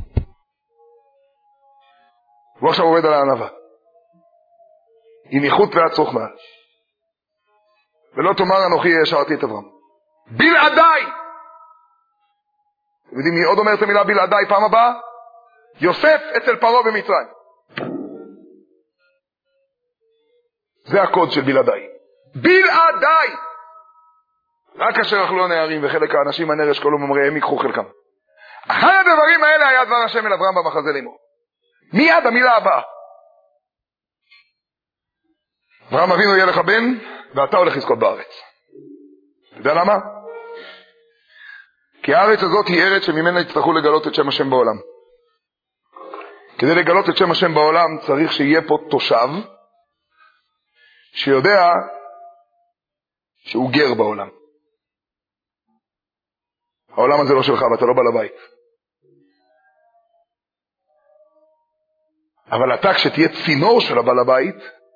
הוא עכשיו עובד על הענבה. עם איכות ועד צוך מעל. ולא תאמר אנוכי השארתי את אברהם. בלעדיי! אתם יודעים מי עוד אומר את המילה בלעדיי פעם הבאה? יוסף אצל פרעה במצרים. זה הקוד של בלעדיי. בלעדיי! רק אשר אכלו הנערים וחלק האנשים הנרש כל אומרי הם ייקחו חלקם. אחד הדברים האלה היה דבר השם אל אברהם במחזה לאמור. מיד המילה הבאה. אברהם אבינו יהיה לך בן ואתה הולך לזכות בארץ. אתה יודע למה? כי הארץ הזאת היא ארץ שממנה יצטרכו לגלות את שם השם בעולם. כדי לגלות את שם השם בעולם צריך שיהיה פה תושב שיודע שהוא גר בעולם. העולם הזה לא שלך ואתה לא בעל הבית. אבל אתה כשתהיה צינור של הבעל הבית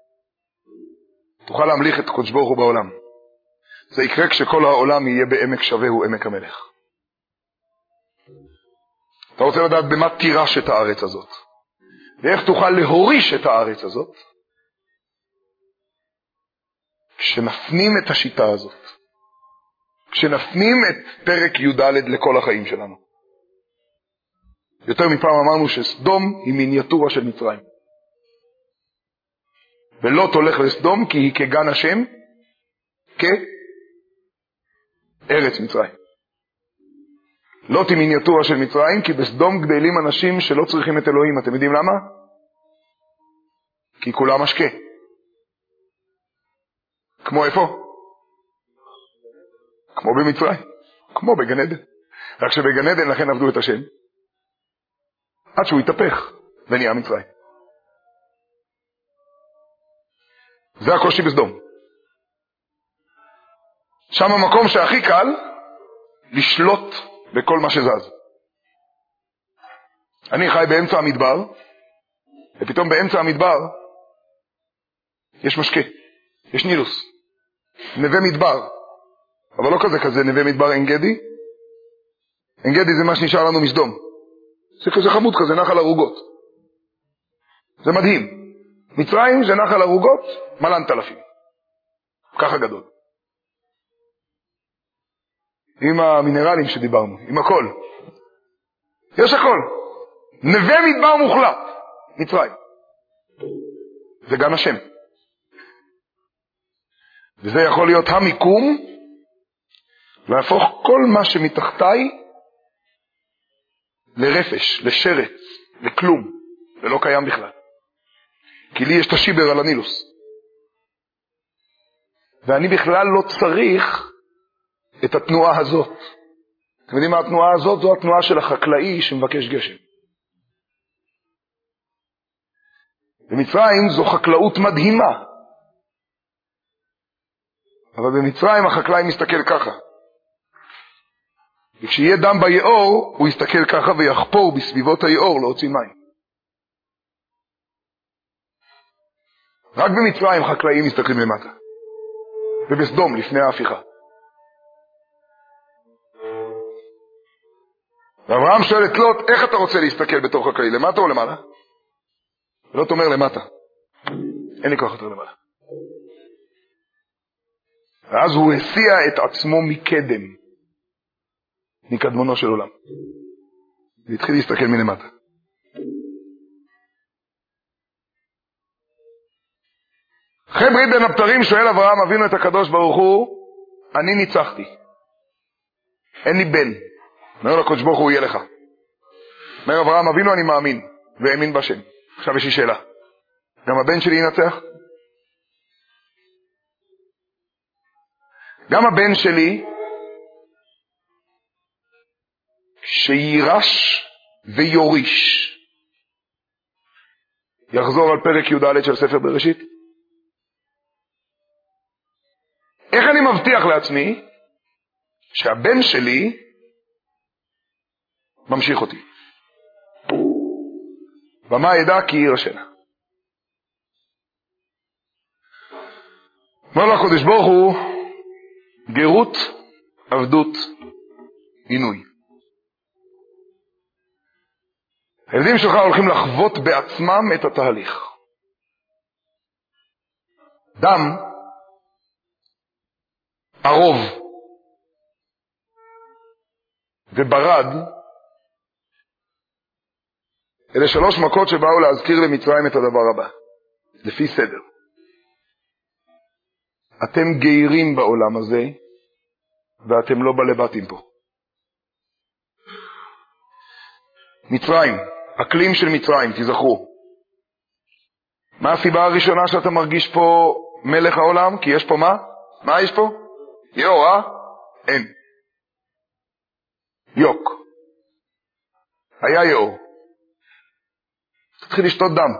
תוכל להמליך את הקדוש ברוך הוא בעולם. זה יקרה כשכל העולם יהיה בעמק שווה, הוא עמק המלך. אתה רוצה לדעת במה תירש את הארץ הזאת ואיך תוכל להוריש את הארץ הזאת? כש... כשנפנים את השיטה הזאת, כשנפנים את פרק י' ד' לכל החיים שלנו. יותר מפעם אמרנו שסדום היא מיניאטורה של מצרים. ולא תולך לסדום כי היא כגן השם, כארץ מצרים. לא תהיה מיניאטורה של מצרים, כי בסדום גדלים אנשים שלא צריכים את אלוהים. אתם יודעים למה? כי כולם משקה. כמו איפה? כמו במצרים. כמו בגן עדן. רק שבגן עדן לכן עבדו את השם. עד שהוא יתהפך ונהיה מצרים. זה הקושי בסדום. שם המקום שהכי קל לשלוט בכל מה שזז. אני חי באמצע המדבר, ופתאום באמצע המדבר יש משקה, יש נילוס, נווה מדבר, אבל לא כזה כזה נווה מדבר אנגדי. אנגדי זה מה שנשאר לנו מסדום. זה כזה חמוד כזה, נחל ערוגות. זה מדהים. מצרים זה נחל ערוגות, מלנת אלפים. ככה גדול. עם המינרלים שדיברנו, עם הכל. יש הכל. נווה מדבר מוחלט, מצרים. זה גם השם. וזה יכול להיות המיקום, להפוך כל מה שמתחתיי לרפש, לשרץ, לכלום, ולא קיים בכלל. כי לי יש את השיבר על הנילוס. ואני בכלל לא צריך את התנועה הזאת. אתם יודעים מה התנועה הזאת? זו התנועה של החקלאי שמבקש גשם. במצרים זו חקלאות מדהימה. אבל במצרים החקלאי מסתכל ככה. וכשיהיה דם ביאור, הוא יסתכל ככה ויחפור בסביבות היאור להוציא מים. רק במצרים חקלאים מסתכלים למטה. ובסדום לפני ההפיכה. ואברהם שואל את לוט, איך אתה רוצה להסתכל בתור חקלאי, למטה או למעלה? לוט אומר למטה. אין לי כוח יותר למעלה. ואז הוא הסיע את עצמו מקדם, מקדמונו של עולם. והתחיל להסתכל מלמטה. אחרי ברית בין הבתרים שואל אברהם אבינו את הקדוש ברוך הוא, אני ניצחתי. אין לי בן. אומר לו הקדוש ברוך הוא, יהיה לך. אומר אברהם אבינו, אני מאמין, והאמין בשם. עכשיו יש לי שאלה. גם הבן שלי ינצח? גם הבן שלי, שירש ויוריש, יחזור על פרק י' ד' של ספר בראשית? איך אני מבטיח לעצמי שהבן שלי ממשיך אותי? ומה ידע? כי יירשנה. אומר לו הקדוש ברוך הוא, גרות, עבדות, עינוי. הילדים שלך הולכים לחוות בעצמם את התהליך. דם, ערוב וברד, אלה שלוש מכות שבאו להזכיר למצרים את הדבר הבא, לפי סדר. אתם גיירים בעולם הזה, ואתם לא בלבטים פה. מצרים, אקלים של מצרים, תזכרו. מה הסיבה הראשונה שאתה מרגיש פה מלך העולם? כי יש פה מה? מה יש פה? יאור, אה? אין. יוק. היה יאור. תתחיל לשתות דם.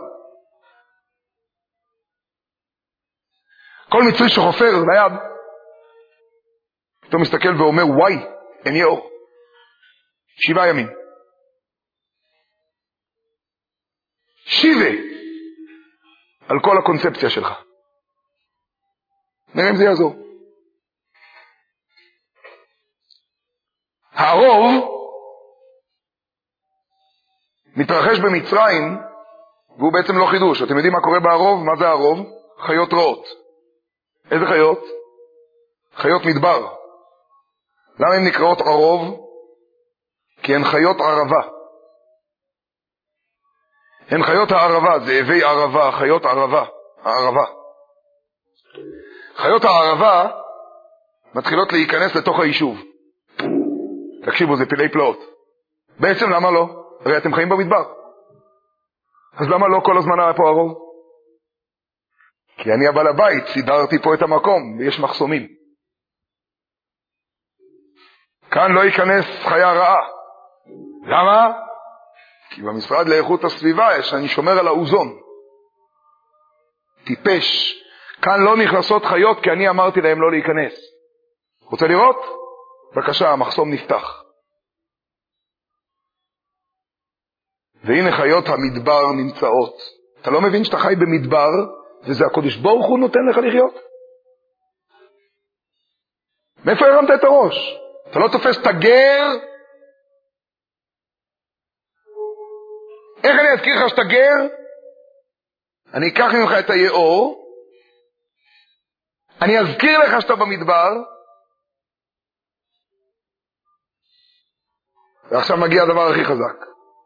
כל מצרי שחופר ליד, אתה מסתכל ואומר, וואי, אין יאור. שבעה ימים. שיבה על כל הקונספציה שלך. נראה אם זה יעזור. הרוב מתרחש במצרים, והוא בעצם לא חידוש. אתם יודעים מה קורה בערוב? מה זה הרוב? חיות רעות. איזה חיות? חיות מדבר. למה הן נקראות ערוב? כי הן חיות ערבה. הן חיות הערבה, זאבי ערבה, חיות ערבה, הערבה. חיות הערבה מתחילות להיכנס לתוך היישוב. תקשיבו, זה פילי פלאות. בעצם למה לא? הרי אתם חיים במדבר. אז למה לא כל הזמן היה פה ערוב? כי אני הבעל הבית, סידרתי פה את המקום, ויש מחסומים. כאן לא ייכנס חיה רעה. למה? כי במשרד לאיכות הסביבה יש, אני שומר על האוזון. טיפש. כאן לא נכנסות חיות כי אני אמרתי להם לא להיכנס. רוצה לראות? בבקשה, המחסום נפתח. והנה חיות המדבר נמצאות. אתה לא מבין שאתה חי במדבר, וזה הקודש ברוך הוא נותן לך לחיות? מאיפה הרמת את הראש? אתה לא תופס את הגר? איך אני אזכיר לך שאתה גר? אני אקח ממך את היאור, אני אזכיר לך שאתה במדבר, ועכשיו מגיע הדבר הכי חזק.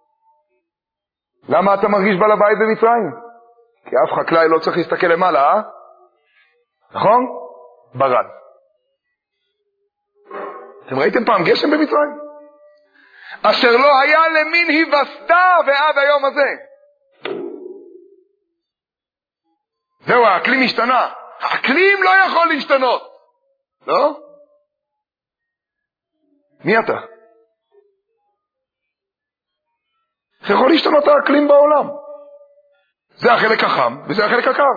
למה אתה מרגיש בעל הבית במצרים? כי אף חקלאי לא צריך להסתכל למעלה, אה? נכון? ברד. אתם ראיתם פעם גשם במצרים? אשר לא היה למין היווסדה ועד היום הזה. זהו, האקלים השתנה. האקלים לא יכול להשתנות. לא? מי אתה? איך יכול להשתנות האקלים בעולם? זה החלק החם וזה החלק הקר.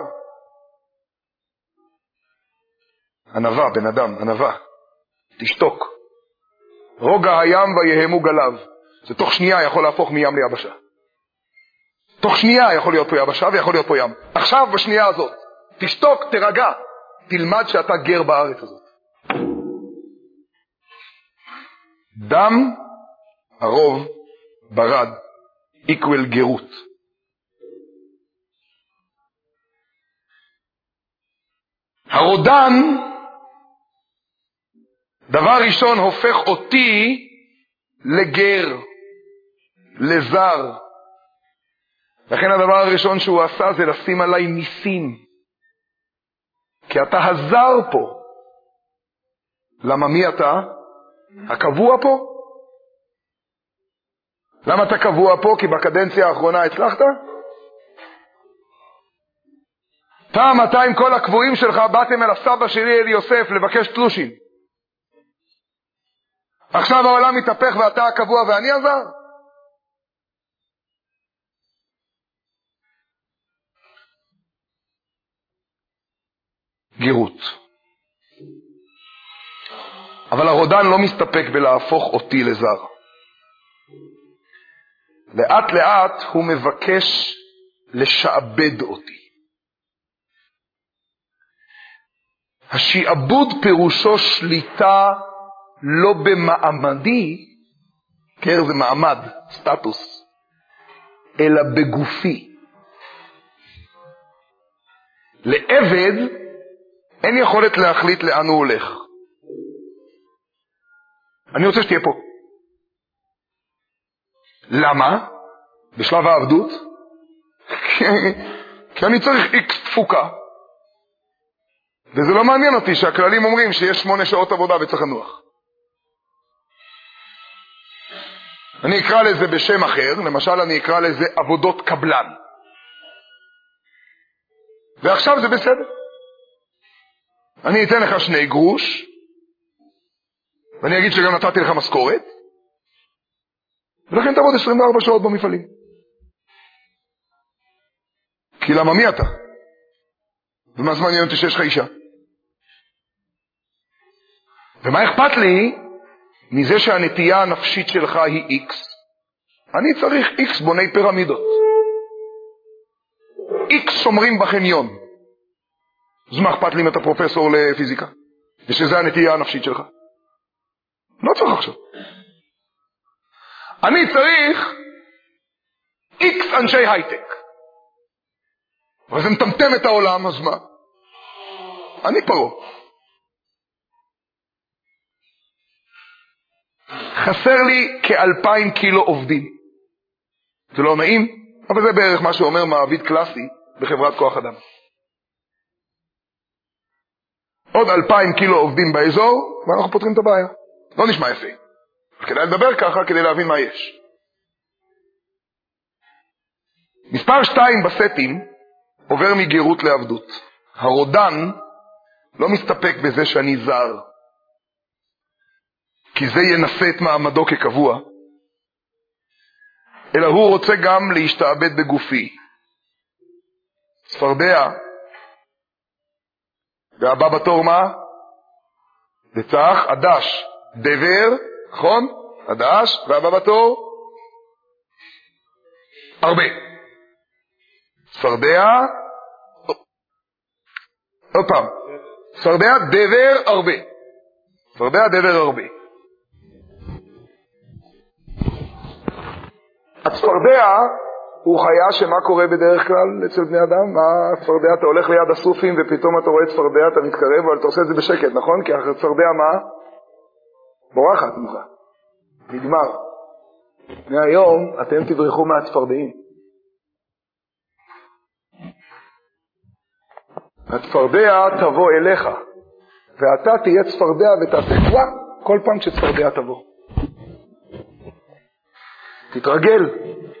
ענווה, בן אדם, ענווה. תשתוק. רוגע הים ויהמו גליו. זה תוך שנייה יכול להפוך מים ליבשה. תוך שנייה יכול להיות פה יבשה ויכול להיות פה ים. עכשיו בשנייה הזאת. תשתוק, תרגע. תלמד שאתה גר בארץ הזאת. דם, הרוב, ברד, איקוול גרות. הרודן, דבר ראשון הופך אותי לגר, לזר. לכן הדבר הראשון שהוא עשה זה לשים עליי ניסים. כי אתה הזר פה. למה מי אתה? הקבוע פה? למה אתה קבוע פה? כי בקדנציה האחרונה הצלחת? פעם אתה עם כל הקבועים שלך באתם אל הסבא שלי אל יוסף לבקש תלושים. עכשיו העולם מתהפך ואתה הקבוע ואני הזר? גירות. אבל הרודן לא מסתפק בלהפוך אותי לזר. לאט לאט הוא מבקש לשעבד אותי. השעבוד פירושו שליטה לא במעמדי, קר זה מעמד, סטטוס, אלא בגופי. לעבד אין יכולת להחליט לאן הוא הולך. אני רוצה שתהיה פה. למה? בשלב העבדות? כי, כי אני צריך איקס תפוקה. וזה לא מעניין אותי שהכללים אומרים שיש שמונה שעות עבודה וצריך לנוח. אני אקרא לזה בשם אחר, למשל אני אקרא לזה עבודות קבלן. ועכשיו זה בסדר. אני אתן לך שני גרוש, ואני אגיד שגם נתתי לך משכורת, ולכן תעבוד עשרים וארבע שעות במפעלים. כי למה מי אתה? ומה זמן מעניין אותי שיש לך אישה? ומה אכפת לי מזה שהנטייה הנפשית שלך היא איקס? אני צריך איקס בוני פירמידות. איקס שומרים בחניון. אז מה אכפת לי אם אתה פרופסור לפיזיקה? ושזה הנטייה הנפשית שלך? לא צריך עכשיו. אני צריך איקס אנשי הייטק. אבל זה מטמטם את העולם, אז מה? אני פרעה. חסר לי כאלפיים קילו עובדים. זה לא נעים, אבל זה בערך מה שאומר מעביד קלאסי בחברת כוח אדם. עוד אלפיים קילו עובדים באזור, ואנחנו פותרים את הבעיה. לא נשמע יפה. כדאי לדבר ככה כדי להבין מה יש. מספר שתיים בסטים עובר מגרות לעבדות. הרודן לא מסתפק בזה שאני זר, כי זה ינסה את מעמדו כקבוע, אלא הוא רוצה גם להשתעבד בגופי. צפרדע, והבא בתור מה? דצח, עדש, דבר, נכון? עדש, והבא בתור? הרבה. צפרדע, עוד פעם, צפרדע, דבר, הרבה. צפרדע, דבר, הרבה. הצפרדע הוא חיה שמה קורה בדרך כלל אצל בני אדם? מה הצפרדע? אתה הולך ליד הסופים ופתאום אתה רואה צפרדע, אתה מתקרב, אבל אתה עושה את זה בשקט, נכון? כי הצפרדע מה? בורחת ממך. נגמר. מהיום אתם תברחו מהצפרדעים. הצפרדע תבוא אליך, ואתה תהיה צפרדע ותעשה קווה כל פעם שצפרדע תבוא. תתרגל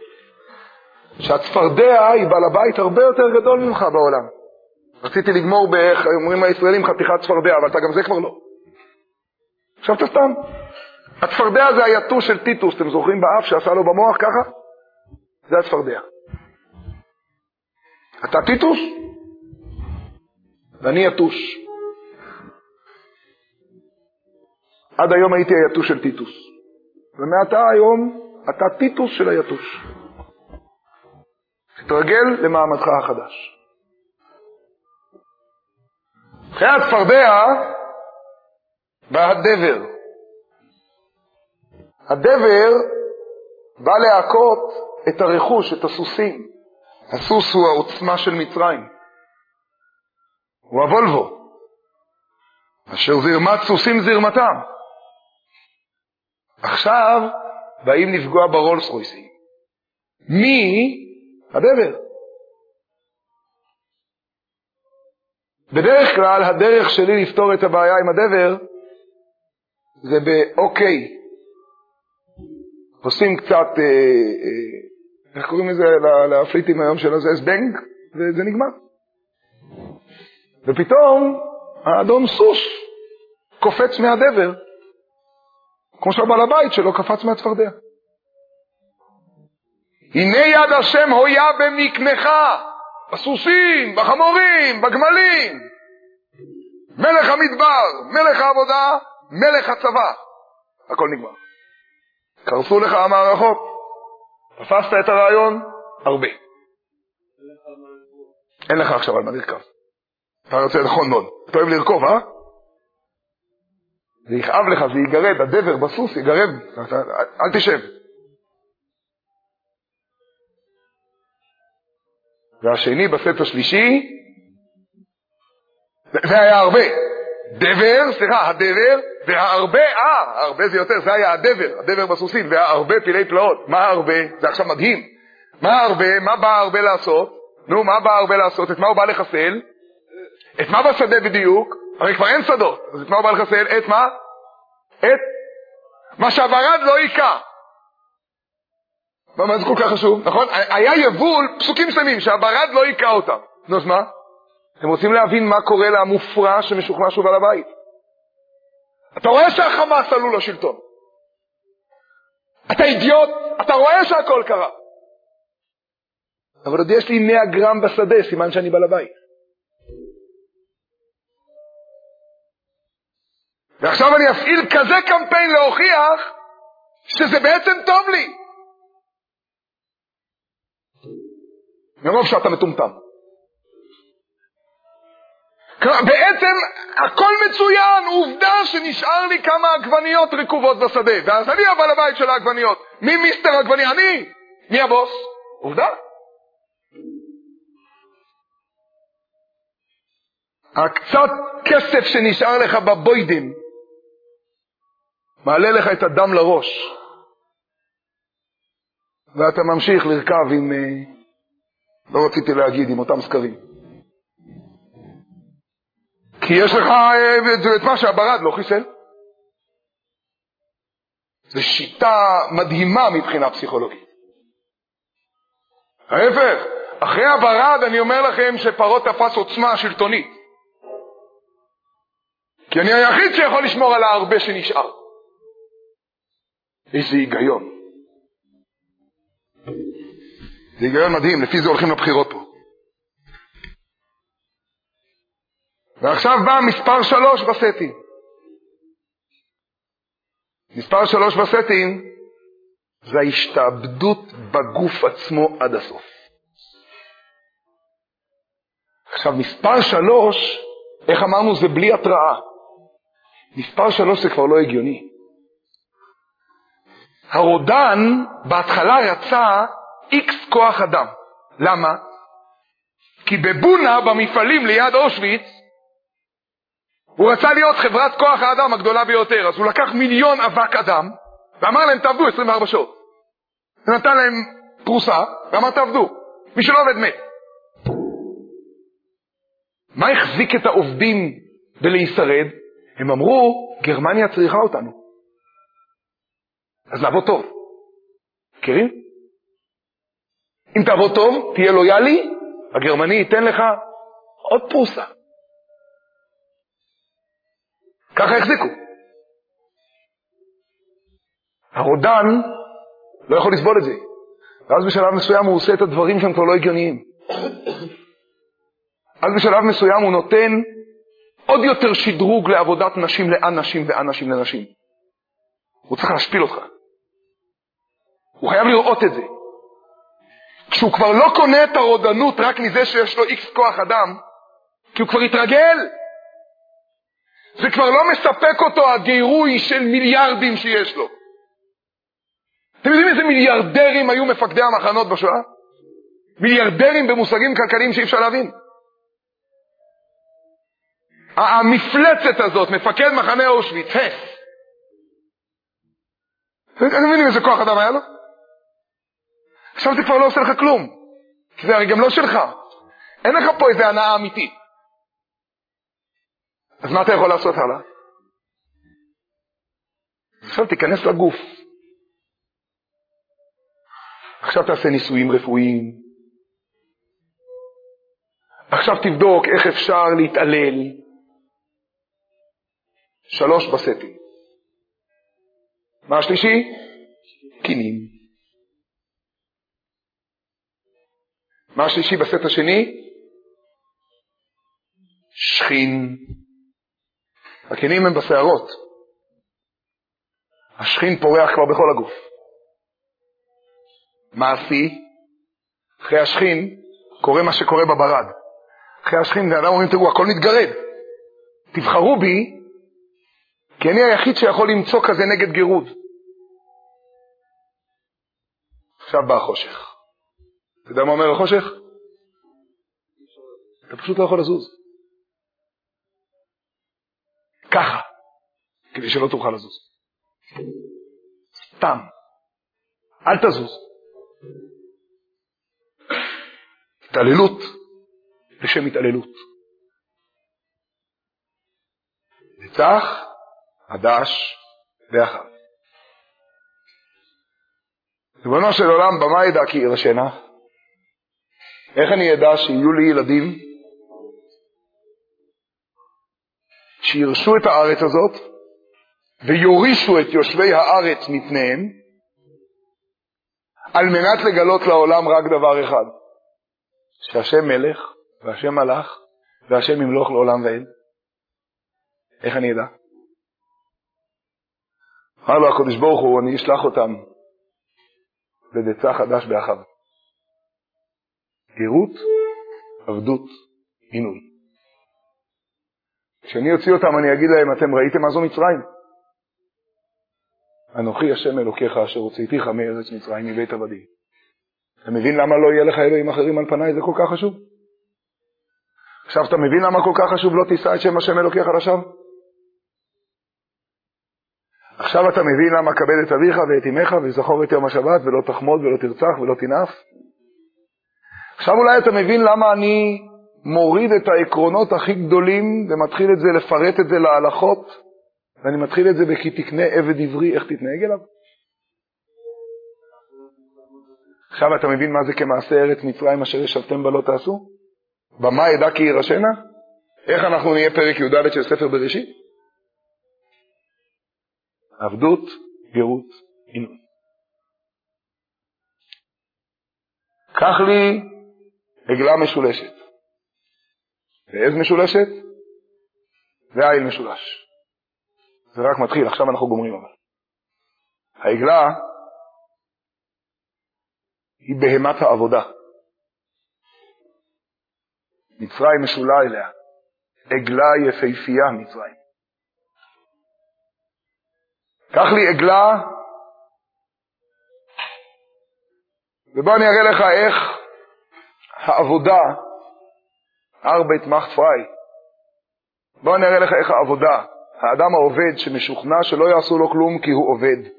שהצפרדע היא בעל הבית הרבה יותר גדול ממך בעולם. רציתי לגמור באיך אומרים הישראלים חתיכת צפרדע, אבל אתה גם זה כבר לא. עכשיו אתה סתם. הצפרדע זה היתוש של טיטוס, אתם זוכרים באף שעשה לו במוח ככה? זה הצפרדע. אתה טיטוס ואני יתוש. עד היום הייתי היתוש של טיטוס, ומעתה היום אתה טיטוס של היתוש. תתרגל למעמדך החדש. אחרי הצפרדע בא הדבר. הדבר בא להכות את הרכוש, את הסוסים. הסוס הוא העוצמה של מצרים, הוא הוולבו, אשר זרמת סוסים זרמתם. עכשיו באים לפגוע ברולס רויסים. מי? הדבר. בדרך כלל הדרך שלי לפתור את הבעיה עם הדבר זה באוקיי. עושים קצת, אה, אה, איך קוראים לזה, להפליטים היום של הזה, זבנג, וזה נגמר. ופתאום האדון סוס קופץ מהדבר, כמו שהבעל הבית שלו קפץ מהצפרדע. הנה יד השם הויה במקנך, בסוסים, בחמורים, בגמלים. מלך המדבר, מלך העבודה, מלך הצבא. הכל נגמר. קרסו לך המערכות. תפסת את הרעיון? הרבה. אין לך עכשיו על מה לרכב. אתה רוצה נכון מאוד. אתה אוהב לרכוב, אה? זה יכאב לך, זה יגרד, הדבר בסוס יגרד. אל תשב. והשני בסט השלישי, זה היה הרבה. דבר, סליחה, הדבר, והרבה, אה, הרבה זה יותר, זה היה הדבר, הדבר בסוסים, והרבה פילי פלאות. מה הרבה? זה עכשיו מדהים. מה הרבה? מה בא הרבה לעשות? נו, מה בא הרבה לעשות? את מה הוא בא לחסל? את מה בשדה בדיוק? הרי כבר אין שדות. אז את מה הוא בא לחסל? את מה? את מה שהברד לא יקע. מה זה כל כך חשוב? נכון? היה יבול, פסוקים שלמים, שהברד לא יקע אותם. נו, אז מה? אתם רוצים להבין מה קורה למופרע שמשוכנע שוב על הבית? אתה רואה שהחמאס עלו לשלטון. אתה אידיוט, אתה רואה שהכל קרה. אבל עוד יש לי מאה גרם בשדה, סימן שאני בא לבית. ועכשיו אני אפעיל כזה קמפיין להוכיח שזה בעצם טוב לי. מרוב שאתה מטומטם. בעצם הכל מצוין, עובדה שנשאר לי כמה עגבניות רקובות בשדה, ואז אני הבא לבית של העגבניות. מי מיסטר עגבני? אני. מי הבוס? עובדה. הקצת כסף שנשאר לך בבוידים, מעלה לך את הדם לראש, ואתה ממשיך לרכב עם, לא רציתי להגיד, עם אותם סקרים. כי יש לך את מה שהברד לא חיסל. זו שיטה מדהימה מבחינה פסיכולוגית. ההפך, אחרי הברד אני אומר לכם שפרות תפס עוצמה שלטונית. כי אני היחיד שיכול לשמור על הרבה שנשאר. איזה היגיון. זה היגיון מדהים, לפי זה הולכים לבחירות פה. ועכשיו בא מספר שלוש בסטים. מספר שלוש בסטים זה ההשתעבדות בגוף עצמו עד הסוף. עכשיו מספר שלוש, איך אמרנו, זה בלי התראה. מספר שלוש זה כבר לא הגיוני. הרודן בהתחלה רצה איקס כוח אדם. למה? כי בבונה, במפעלים ליד אושוויץ, הוא רצה להיות חברת כוח האדם הגדולה ביותר. אז הוא לקח מיליון אבק אדם ואמר להם תעבדו עשרים וארבע שעות. הוא נתן להם פרוסה ואמר תעבדו, מי שלא עובד מת. מה החזיק את העובדים בלהישרד? הם אמרו גרמניה צריכה אותנו, אז נעבוד טוב. מכירים? אם תעבוד טוב, תהיה לויאלי, הגרמני ייתן לך עוד פרוסה. ככה החזיקו. הרודן לא יכול לסבול את זה. ואז בשלב מסוים הוא עושה את הדברים שהם כבר לא הגיוניים. אז בשלב מסוים הוא נותן עוד יותר שדרוג לעבודת נשים לאן נשים ואן נשים לנשים. הוא צריך להשפיל אותך. הוא חייב לראות את זה. כשהוא כבר לא קונה את הרודנות רק מזה שיש לו איקס כוח אדם, כי הוא כבר התרגל. זה כבר לא מספק אותו הגירוי של מיליארדים שיש לו. אתם יודעים איזה מיליארדרים היו מפקדי המחנות בשואה? מיליארדרים במושגים כלכליים שאי אפשר להבין. המפלצת הזאת, מפקד מחנה אושוויץ, הס. אתם מבינים איזה כוח אדם היה לו? עכשיו זה כבר לא עושה לך כלום. כי זה הרי גם לא שלך. אין לך פה איזה הנאה אמיתית. אז מה אתה יכול לעשות הלאה? עכשיו תיכנס לגוף. עכשיו תעשה ניסויים רפואיים. עכשיו תבדוק איך אפשר להתעלל. שלוש בסטים. מה השלישי? קינים. מה השלישי בסט השני? שכין. הקינים הם בשערות. השכין פורח כבר בכל הגוף. מעשי, אחרי השכין קורה מה שקורה בברד. אחרי השכין האדם אומרים תראו הכל מתגרד, תבחרו בי כי אני היחיד שיכול למצוא כזה נגד גירוד. עכשיו בא החושך. אתה יודע מה אומר החושך? אתה פשוט לא יכול לזוז ככה כדי שלא תוכל לזוז. סתם אל תזוז. התעללות לשם התעללות. נצח, הדש ואחר. ריבונו של עולם, במה ידע כי ירשנה? איך אני ידע שיהיו לי ילדים שירשו את הארץ הזאת ויורישו את יושבי הארץ מפניהם, על מנת לגלות לעולם רק דבר אחד, שהשם מלך והשם מלך והשם ימלוך לעולם ועד. איך אני ידע? אמר לו הקדוש ברוך הוא, אני אשלח אותם בדצה חדש באחיו. גירות, עבדות, עינוי. כשאני אוציא אותם אני אגיד להם, אתם ראיתם מה זו מצרים? אנוכי השם אלוקיך אשר הוצאתיך מארץ מצרים מבית עבדים. אתה מבין למה לא יהיה לך אלוהים אחרים על פניי? זה כל כך חשוב. עכשיו אתה מבין למה כל כך חשוב לא תישא את שם השם אלוקיך לשווא? עכשיו אתה מבין למה כבד את אביך ואת אמך וזכור את יום השבת ולא תחמוד ולא תרצח ולא תנאף? עכשיו אולי אתה מבין למה אני מוריד את העקרונות הכי גדולים ומתחיל את זה, לפרט את זה להלכות, ואני מתחיל את זה בכי תקנה עבד עברי, איך תתנהג אליו? עכשיו אתה מבין מה זה כמעשה ארץ מצרים אשר ישבתם בה לא תעשו? במה ידע כי ירשנה? איך אנחנו נהיה פרק י"ד של ספר בראשית? עבדות, גרות, עינוי. קח לי עגלה משולשת. ועז משולשת, ועיל משולש. זה רק מתחיל, עכשיו אנחנו גומרים אבל. העגלה היא בהמת העבודה. מצרים משולה אליה. עגלה יפהפייה מצרים. קח לי עגלה, ובוא אני אראה לך איך העבודה, ארבעת מחט פריי, בוא אני אראה לך איך העבודה, האדם העובד שמשוכנע שלא יעשו לו כלום כי הוא עובד.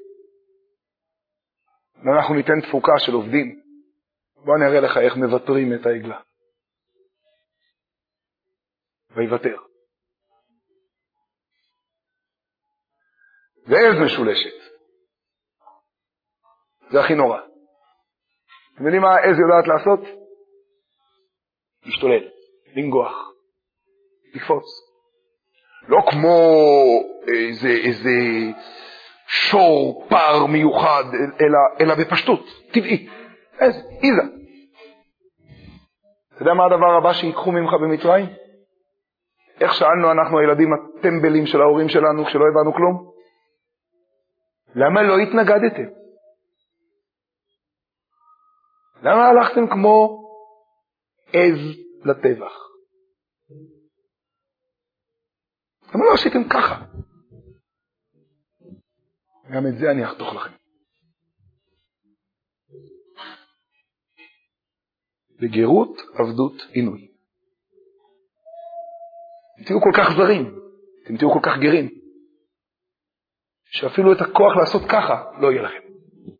ואנחנו ניתן תפוקה של עובדים. בוא אני אראה לך איך מבטרים את העגלה. ויוותר. ועז משולשת. זה הכי נורא. אתם יודעים מה העז יודעת לעשות? להשתולל, לנגוח, לקפוץ. לא כמו איזה, איזה שור פר מיוחד, אלא, אלא בפשטות, טבעית. עז, עיזה. אתה יודע מה הדבר הבא שיקחו ממך במצרים? איך שאלנו אנחנו הילדים הטמבלים של ההורים שלנו כשלא הבנו כלום? למה לא התנגדתם? למה הלכתם כמו עז לטבח? למה לא עשיתם ככה? גם את זה אני אחתוך לכם. בגרות, עבדות, עינוי. אתם תהיו כל כך זרים, אתם תהיו כל כך גרים, שאפילו את הכוח לעשות ככה לא יהיה לכם.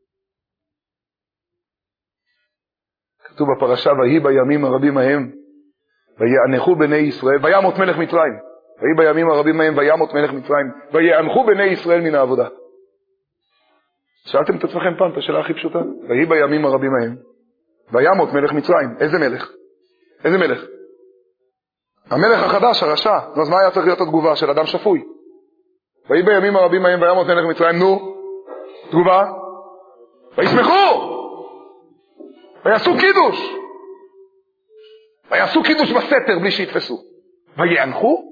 כתוב בפרשה, ויהי בימים הרבים ההם, ויענחו בני ישראל, וימות מלך מצרים, ויהי בימים הרבים ההם, וימות מלך מצרים, ויענחו בני ישראל מן העבודה. שאלתם את עצמכם פעם את השאלה הכי פשוטה? ויהי בימים הרבים ההם, וימות מלך מצרים. איזה מלך? איזה מלך? המלך החדש, הרשע. אז מה היה צריך להיות התגובה של אדם שפוי? ויהי בימים הרבים ההם, וימות מלך מצרים. נו, תגובה. וישמחו! ויעשו קידוש. ויעשו קידוש בסתר בלי שיתפסו. ויענחו?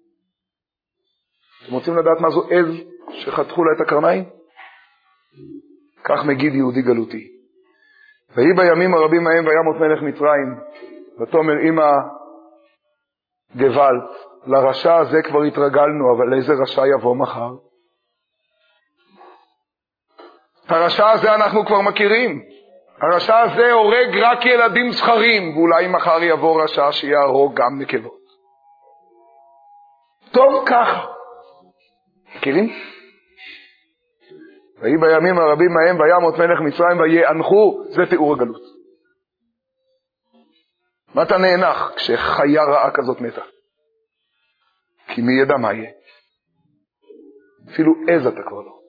אתם רוצים לדעת מה זו עז שחתכו לה את הקרניים? כך מגיד יהודי גלותי. ויהי בימים הרבים ההם וימות מלך מצרים, ותאמר אמא גוואלד, לרשע הזה כבר התרגלנו, אבל איזה רשע יבוא מחר? הרשע הזה אנחנו כבר מכירים. הרשע הזה הורג רק ילדים זכרים, ואולי מחר יבוא רשע שיהרוג גם נקבות. טוב ככה. מכירים? ויהי בימים הרבים ההם וימות מלך מצרים ויענחו, זה תיאור הגלות. מה אתה נאנח כשחיה רעה כזאת מתה? כי מי ידע מה יהיה? אפילו עז אתה כבר לא.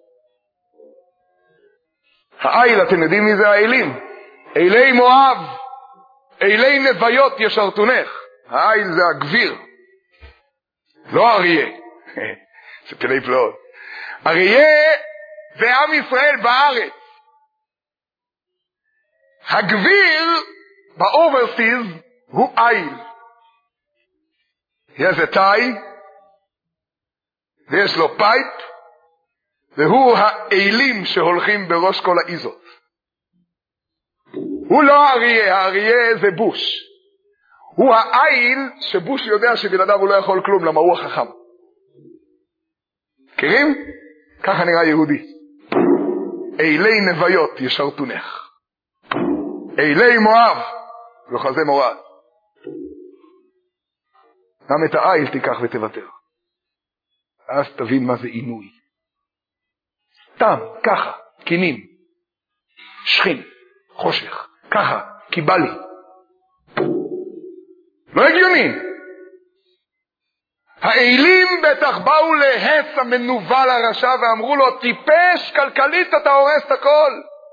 העיל, אתם יודעים מי זה העילים? עילי מואב, עילי נוויות ישרתונך. העיל זה הגביר, לא אריה. זה פלאי פלאות. אריה ועם ישראל בארץ. הגביר באוברסיז הוא עיל. יש את תאי, ויש לו פייפ, והוא העילים שהולכים בראש כל העיזות. הוא לא אריה, האריה זה בוש. הוא העיל שבוש יודע שבלעדיו הוא לא יכול כלום, למה הוא החכם. מכירים? ככה נראה יהודי. עילי נוויות ישרתונך. עילי מואב יוחזי מורד. גם את העיל תיקח ותוותר. אז תבין מה זה עינוי. סתם, ככה, קינים, שכין, חושך, ככה, כי בא לי. לא הגיוני. האלים בטח באו להס המנוול הרשע ואמרו לו, טיפש, כלכלית אתה הורס את הכל.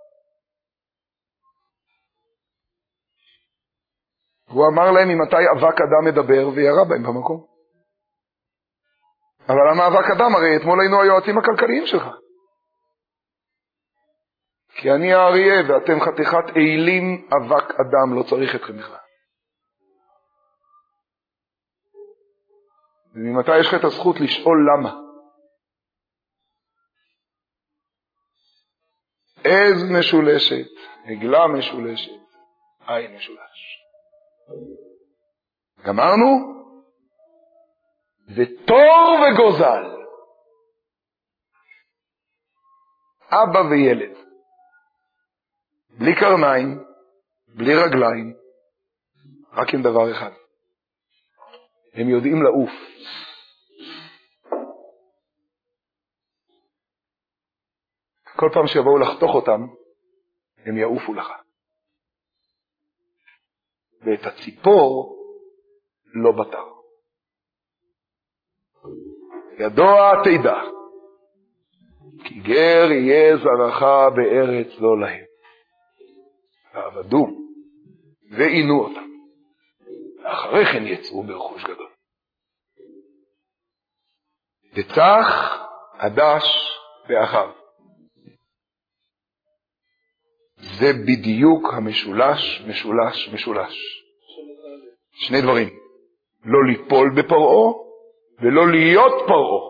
הוא אמר להם ממתי אבק אדם מדבר וירה בהם במקום. אבל למה אבק אדם? הרי אתמול היינו היועצים הכלכליים שלך. כי אני האריה ואתם חתיכת אילים, אבק אדם, לא צריך אתכם בכלל. וממתי יש לך את הזכות לשאול למה? עז משולשת, עגלה משולשת, עין משולש. גמרנו? ותור וגוזל. אבא וילד. בלי קרניים, בלי רגליים, רק עם דבר אחד. הם יודעים לעוף. כל פעם שיבואו לחתוך אותם, הם יעופו לך. ואת הציפור לא בטר. ידוע תדע, כי גר יהיה זרעך בארץ לא להם. ועבדו ועינו אותם. ואחרי כן יצאו ברכוש גדול. תצח עדש ואחיו. זה בדיוק המשולש, משולש, משולש. שני דברים. לא ליפול בפרעה ולא להיות פרעה.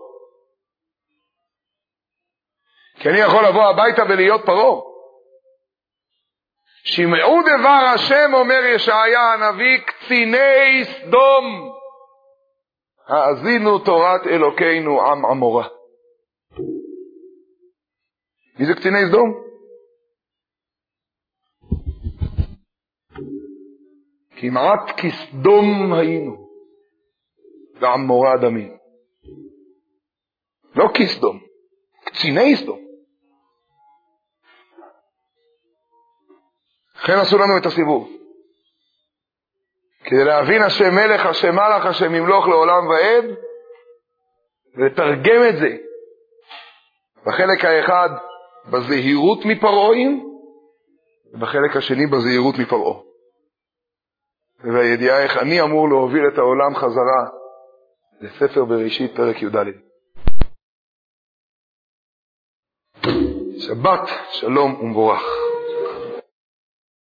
כי אני יכול לבוא הביתה ולהיות פרעה. שמעו דבר השם, אומר ישעיה הנביא, קציני סדום, האזינו תורת אלוקינו עם עמורה. מי זה קציני סדום? כמעט כסדום היינו ועמורה דמים. לא כסדום, קציני סדום. לכן עשו לנו את הסיבוב. כדי להבין השם מלך, השם מלך, השם ימלוך לעולם ועד, ולתרגם את זה בחלק האחד בזהירות מפרעוין, ובחלק השני בזהירות מפרעה. והידיעה איך אני אמור להוביל את העולם חזרה לספר בראשית פרק י"ד. שבת שלום ומבורך.